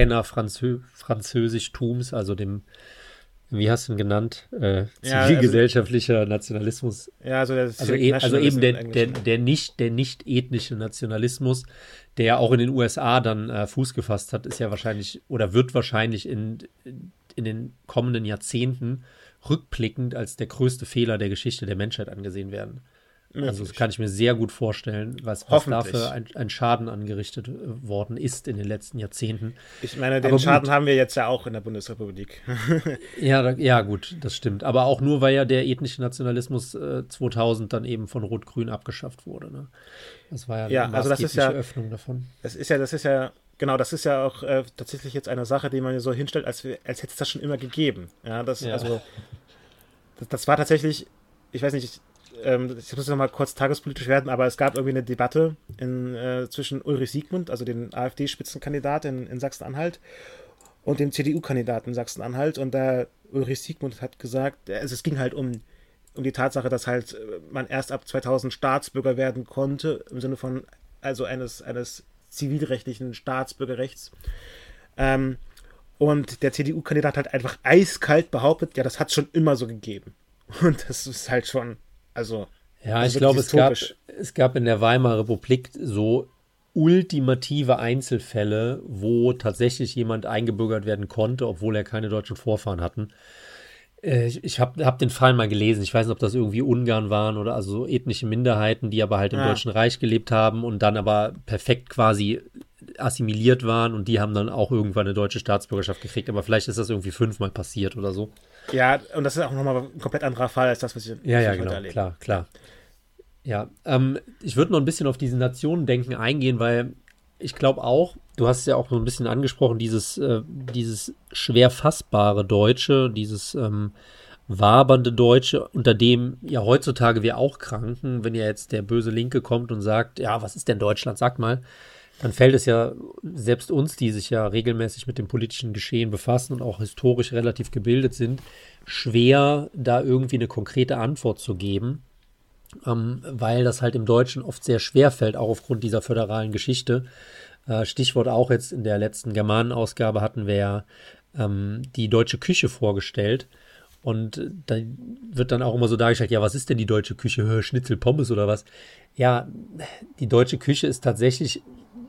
Bekenner-Französisch-Tums, also dem, wie hast du ihn genannt, äh, zivilgesellschaftlicher ja, also, Nationalismus. Ja, also, das also, e- also eben der, der, der, nicht, der nicht ethnische Nationalismus, der auch in den U S A dann äh, Fuß gefasst hat, ist ja wahrscheinlich oder wird wahrscheinlich in, in den kommenden Jahrzehnten rückblickend als der größte Fehler der Geschichte der Menschheit angesehen werden. Also das kann ich mir sehr gut vorstellen, was, was dafür ein, ein Schaden angerichtet worden ist in den letzten Jahrzehnten. Ich meine, den Schaden haben wir jetzt ja auch in der Bundesrepublik. ja, da, ja, gut, das stimmt. Aber auch nur, weil ja der ethnische Nationalismus äh, zweitausend dann eben von Rot-Grün abgeschafft wurde. Ne? Das war ja eine ja, also das ist ja, Öffnung davon. Das ist ja, das ist ja, genau, das ist ja auch äh, tatsächlich jetzt eine Sache, die man so hinstellt, als, als hätte es das schon immer gegeben. Ja, das, ja. Also, das, das war tatsächlich, ich weiß nicht, ich muss jetzt noch mal kurz tagespolitisch werden, aber es gab irgendwie eine Debatte in, äh, zwischen Ulrich Siegmund, also dem AfD-Spitzenkandidat in, in Sachsen-Anhalt, und dem C D U-Kandidaten in Sachsen-Anhalt. Und da Ulrich Siegmund hat gesagt, also es ging halt um, um die Tatsache, dass halt man erst ab zweitausend Staatsbürger werden konnte, im Sinne von also eines, eines zivilrechtlichen Staatsbürgerrechts. Ähm, und der C D U-Kandidat hat einfach eiskalt behauptet, ja, das hat es schon immer so gegeben. Und das ist halt schon Also, ja, ich glaube, es gab, es gab in der Weimarer Republik so ultimative Einzelfälle, wo tatsächlich jemand eingebürgert werden konnte, obwohl er keine deutschen Vorfahren hatten. Äh, ich ich habe hab den Fall mal gelesen. Ich weiß nicht, ob das irgendwie Ungarn waren oder also so ethnische Minderheiten, die aber halt im ja. Deutschen Reich gelebt haben und dann aber perfekt quasi assimiliert waren und die haben dann auch irgendwann eine deutsche Staatsbürgerschaft gekriegt. Aber vielleicht ist das irgendwie fünfmal passiert oder so. Ja, und das ist auch nochmal ein komplett anderer Fall als das, was ich Ja, ja, genau, erlebe. klar, klar. Ja, ähm, ich würde noch ein bisschen auf diese Nationendenken eingehen, weil ich glaube auch, du hast es ja auch so ein bisschen angesprochen, dieses, äh, dieses schwer fassbare Deutsche, dieses ähm, wabernde Deutsche, unter dem ja heutzutage wir auch kranken, wenn ja jetzt der böse Linke kommt und sagt, ja, was ist denn Deutschland, sag mal, dann fällt es ja selbst uns, die sich ja regelmäßig mit dem politischen Geschehen befassen und auch historisch relativ gebildet sind, schwer, da irgendwie eine konkrete Antwort zu geben, ähm, weil das halt im Deutschen oft sehr schwer fällt, auch aufgrund dieser föderalen Geschichte. Äh, Stichwort auch jetzt in der letzten Germanen-Ausgabe hatten wir ja ähm, die deutsche Küche vorgestellt. Und da wird dann auch immer so dargestellt, ja, was ist denn die deutsche Küche? Schnitzel, Pommes oder was? Ja, die deutsche Küche ist tatsächlich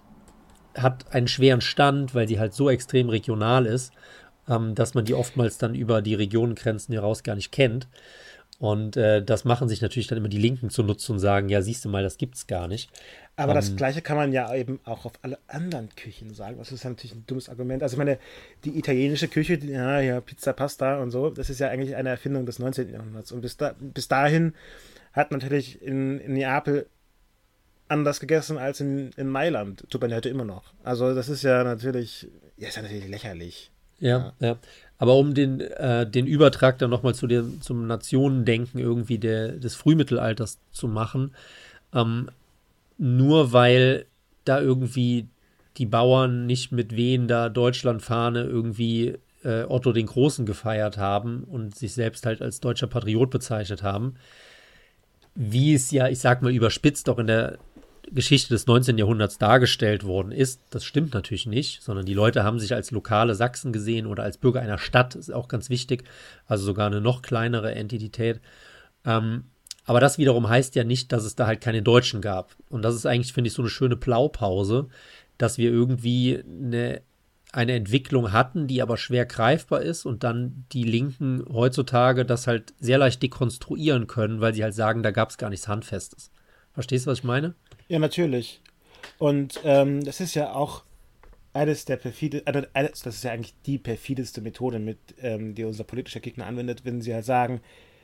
hat einen schweren Stand, weil sie halt so extrem regional ist, ähm, dass man die oftmals dann über die Regionengrenzen heraus gar nicht kennt. Und äh, das machen sich natürlich dann immer die Linken zunutze und sagen, ja, siehst du mal, das gibt's gar nicht. Aber ähm, das Gleiche kann man ja eben auch auf alle anderen Küchen sagen. Das ist ja natürlich ein dummes Argument. Also ich meine, die italienische Küche, die, ja, ja, Pizza, Pasta und so, das ist ja eigentlich eine Erfindung des neunzehnten. Jahrhunderts. Und bis, da, bis dahin hat natürlich in, in Neapel anders gegessen als in, in Mailand. Tut man ja heute immer noch. Also das ist ja natürlich, ja, ist ja natürlich lächerlich. Ja, ja. ja. Aber um den, äh, den Übertrag dann nochmal zu dem, zum Nationendenken irgendwie der, des Frühmittelalters zu machen, ähm, nur weil da irgendwie die Bauern nicht mit wehender Deutschlandfahne irgendwie äh, Otto den Großen gefeiert haben und sich selbst halt als deutscher Patriot bezeichnet haben, wie es ja, ich sag mal überspitzt, auch in der Geschichte des neunzehnten. Jahrhunderts dargestellt worden ist. Das stimmt natürlich nicht, sondern die Leute haben sich als lokale Sachsen gesehen oder als Bürger einer Stadt, ist auch ganz wichtig, also sogar eine noch kleinere Entität. Ähm, aber das wiederum heißt ja nicht, dass es da halt keine Deutschen gab. Und das ist eigentlich, finde ich, so eine schöne Blaupause, dass wir irgendwie eine, eine Entwicklung hatten, die aber schwer greifbar ist und dann die Linken heutzutage das halt sehr leicht dekonstruieren können, weil sie halt sagen, da gab es gar nichts Handfestes. Verstehst du, was ich meine? Ja, natürlich. Und ähm, das ist ja auch eines der perfide, also eines, das ist ja eigentlich die perfideste Methode, mit, ähm, die unser politischer Gegner anwendet, wenn sie halt sagen,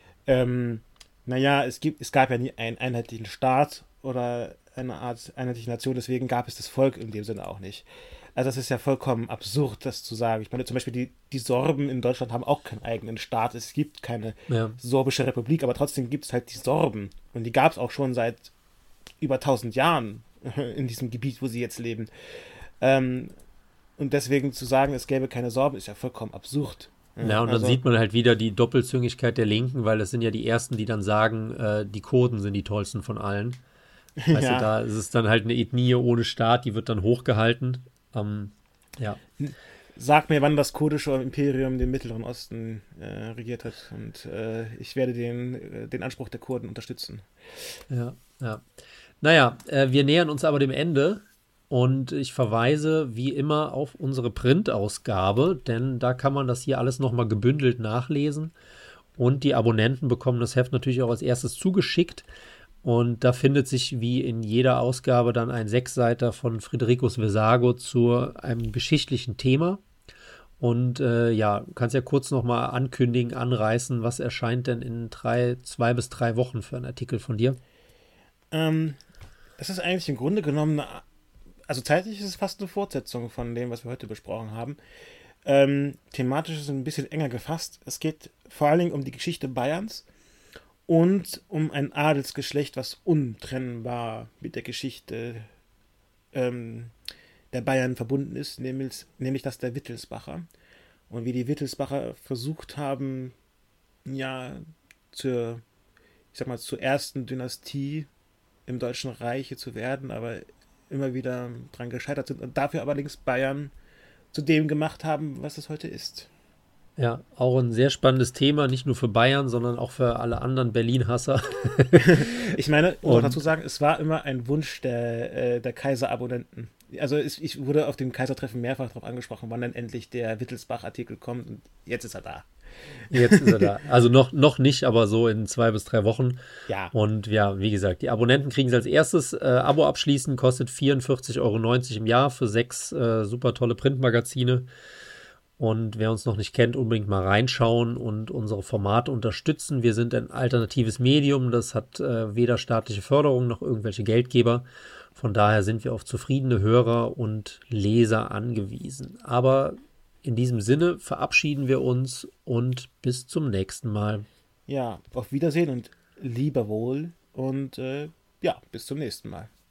ähm, naja, es gibt, es gab ja nie einen einheitlichen Staat oder eine Art einheitliche Nation, deswegen gab es das Volk in dem Sinne auch nicht. Also das ist ja vollkommen absurd, das zu sagen. Ich meine, zum Beispiel die, die Sorben in Deutschland haben auch keinen eigenen Staat. Es gibt keine Ja. sorbische Republik, aber trotzdem gibt es halt die Sorben. Und die gab es auch schon seit über tausend Jahren in diesem Gebiet, wo sie jetzt leben. Ähm, und deswegen zu sagen, es gäbe keine Sorben, ist ja vollkommen absurd. Ja, und dann Also, sieht man halt wieder die Doppelzüngigkeit der Linken, weil das sind ja die Ersten, die dann sagen, äh, die Kurden sind die tollsten von allen. Weißt ja. du, da ist es dann halt eine Ethnie ohne Staat, die wird dann hochgehalten. Ähm, ja. Sag mir, wann das kurdische Imperium den Mittleren Osten äh, regiert hat und äh, ich werde den, äh, den Anspruch der Kurden unterstützen. Ja, ja. Naja, äh, wir nähern uns aber dem Ende und ich verweise wie immer auf unsere Printausgabe, denn da kann man das hier alles nochmal gebündelt nachlesen und die Abonnenten bekommen das Heft natürlich auch als erstes zugeschickt und da findet sich wie in jeder Ausgabe dann ein Sechsseiter von Fridericus Vesago zu einem geschichtlichen Thema. Und äh, ja, du kannst ja kurz nochmal ankündigen, anreißen, was erscheint denn in drei, zwei bis drei Wochen für einen Artikel von dir? Ähm, das ist eigentlich im Grunde genommen, eine, also zeitlich ist es fast eine Fortsetzung von dem, was wir heute besprochen haben. Ähm, thematisch ist es ein bisschen enger gefasst. Es geht vor allen Dingen um die Geschichte Bayerns und um ein Adelsgeschlecht, was untrennbar mit der Geschichte ähm, der Bayern verbunden ist, nämlich, nämlich das der Wittelsbacher. Und wie die Wittelsbacher versucht haben, ja, zur, ich sag mal, zur ersten Dynastie im Deutschen Reich zu werden, aber immer wieder dran gescheitert sind und dafür allerdings Bayern zu dem gemacht haben, was es heute ist. Ja, auch ein sehr spannendes Thema, nicht nur für Bayern, sondern auch für alle anderen Berlin-Hasser. Ich meine, ich muss auch Und dazu sagen, es war immer ein Wunsch der, äh, der Kaiserabonnenten. Also es, ich wurde auf dem Kaisertreffen mehrfach darauf angesprochen, wann dann endlich der Wittelsbach-Artikel kommt und jetzt ist er da. jetzt ist er da. Also noch, noch nicht, aber so in zwei bis drei Wochen. Ja, Und ja, wie gesagt, die Abonnenten kriegen es als erstes. Äh, Abo abschließen kostet vierundvierzig Euro neunzig im Jahr für sechs äh, super tolle Printmagazine. Und wer uns noch nicht kennt, unbedingt mal reinschauen und unsere Formate unterstützen. Wir sind ein alternatives Medium, das hat äh, weder staatliche Förderung noch irgendwelche Geldgeber. Von daher sind wir auf zufriedene Hörer und Leser angewiesen. Aber in diesem Sinne verabschieden wir uns und bis zum nächsten Mal. ja, auf Wiedersehen und lieber wohl und äh, ja, bis zum nächsten Mal.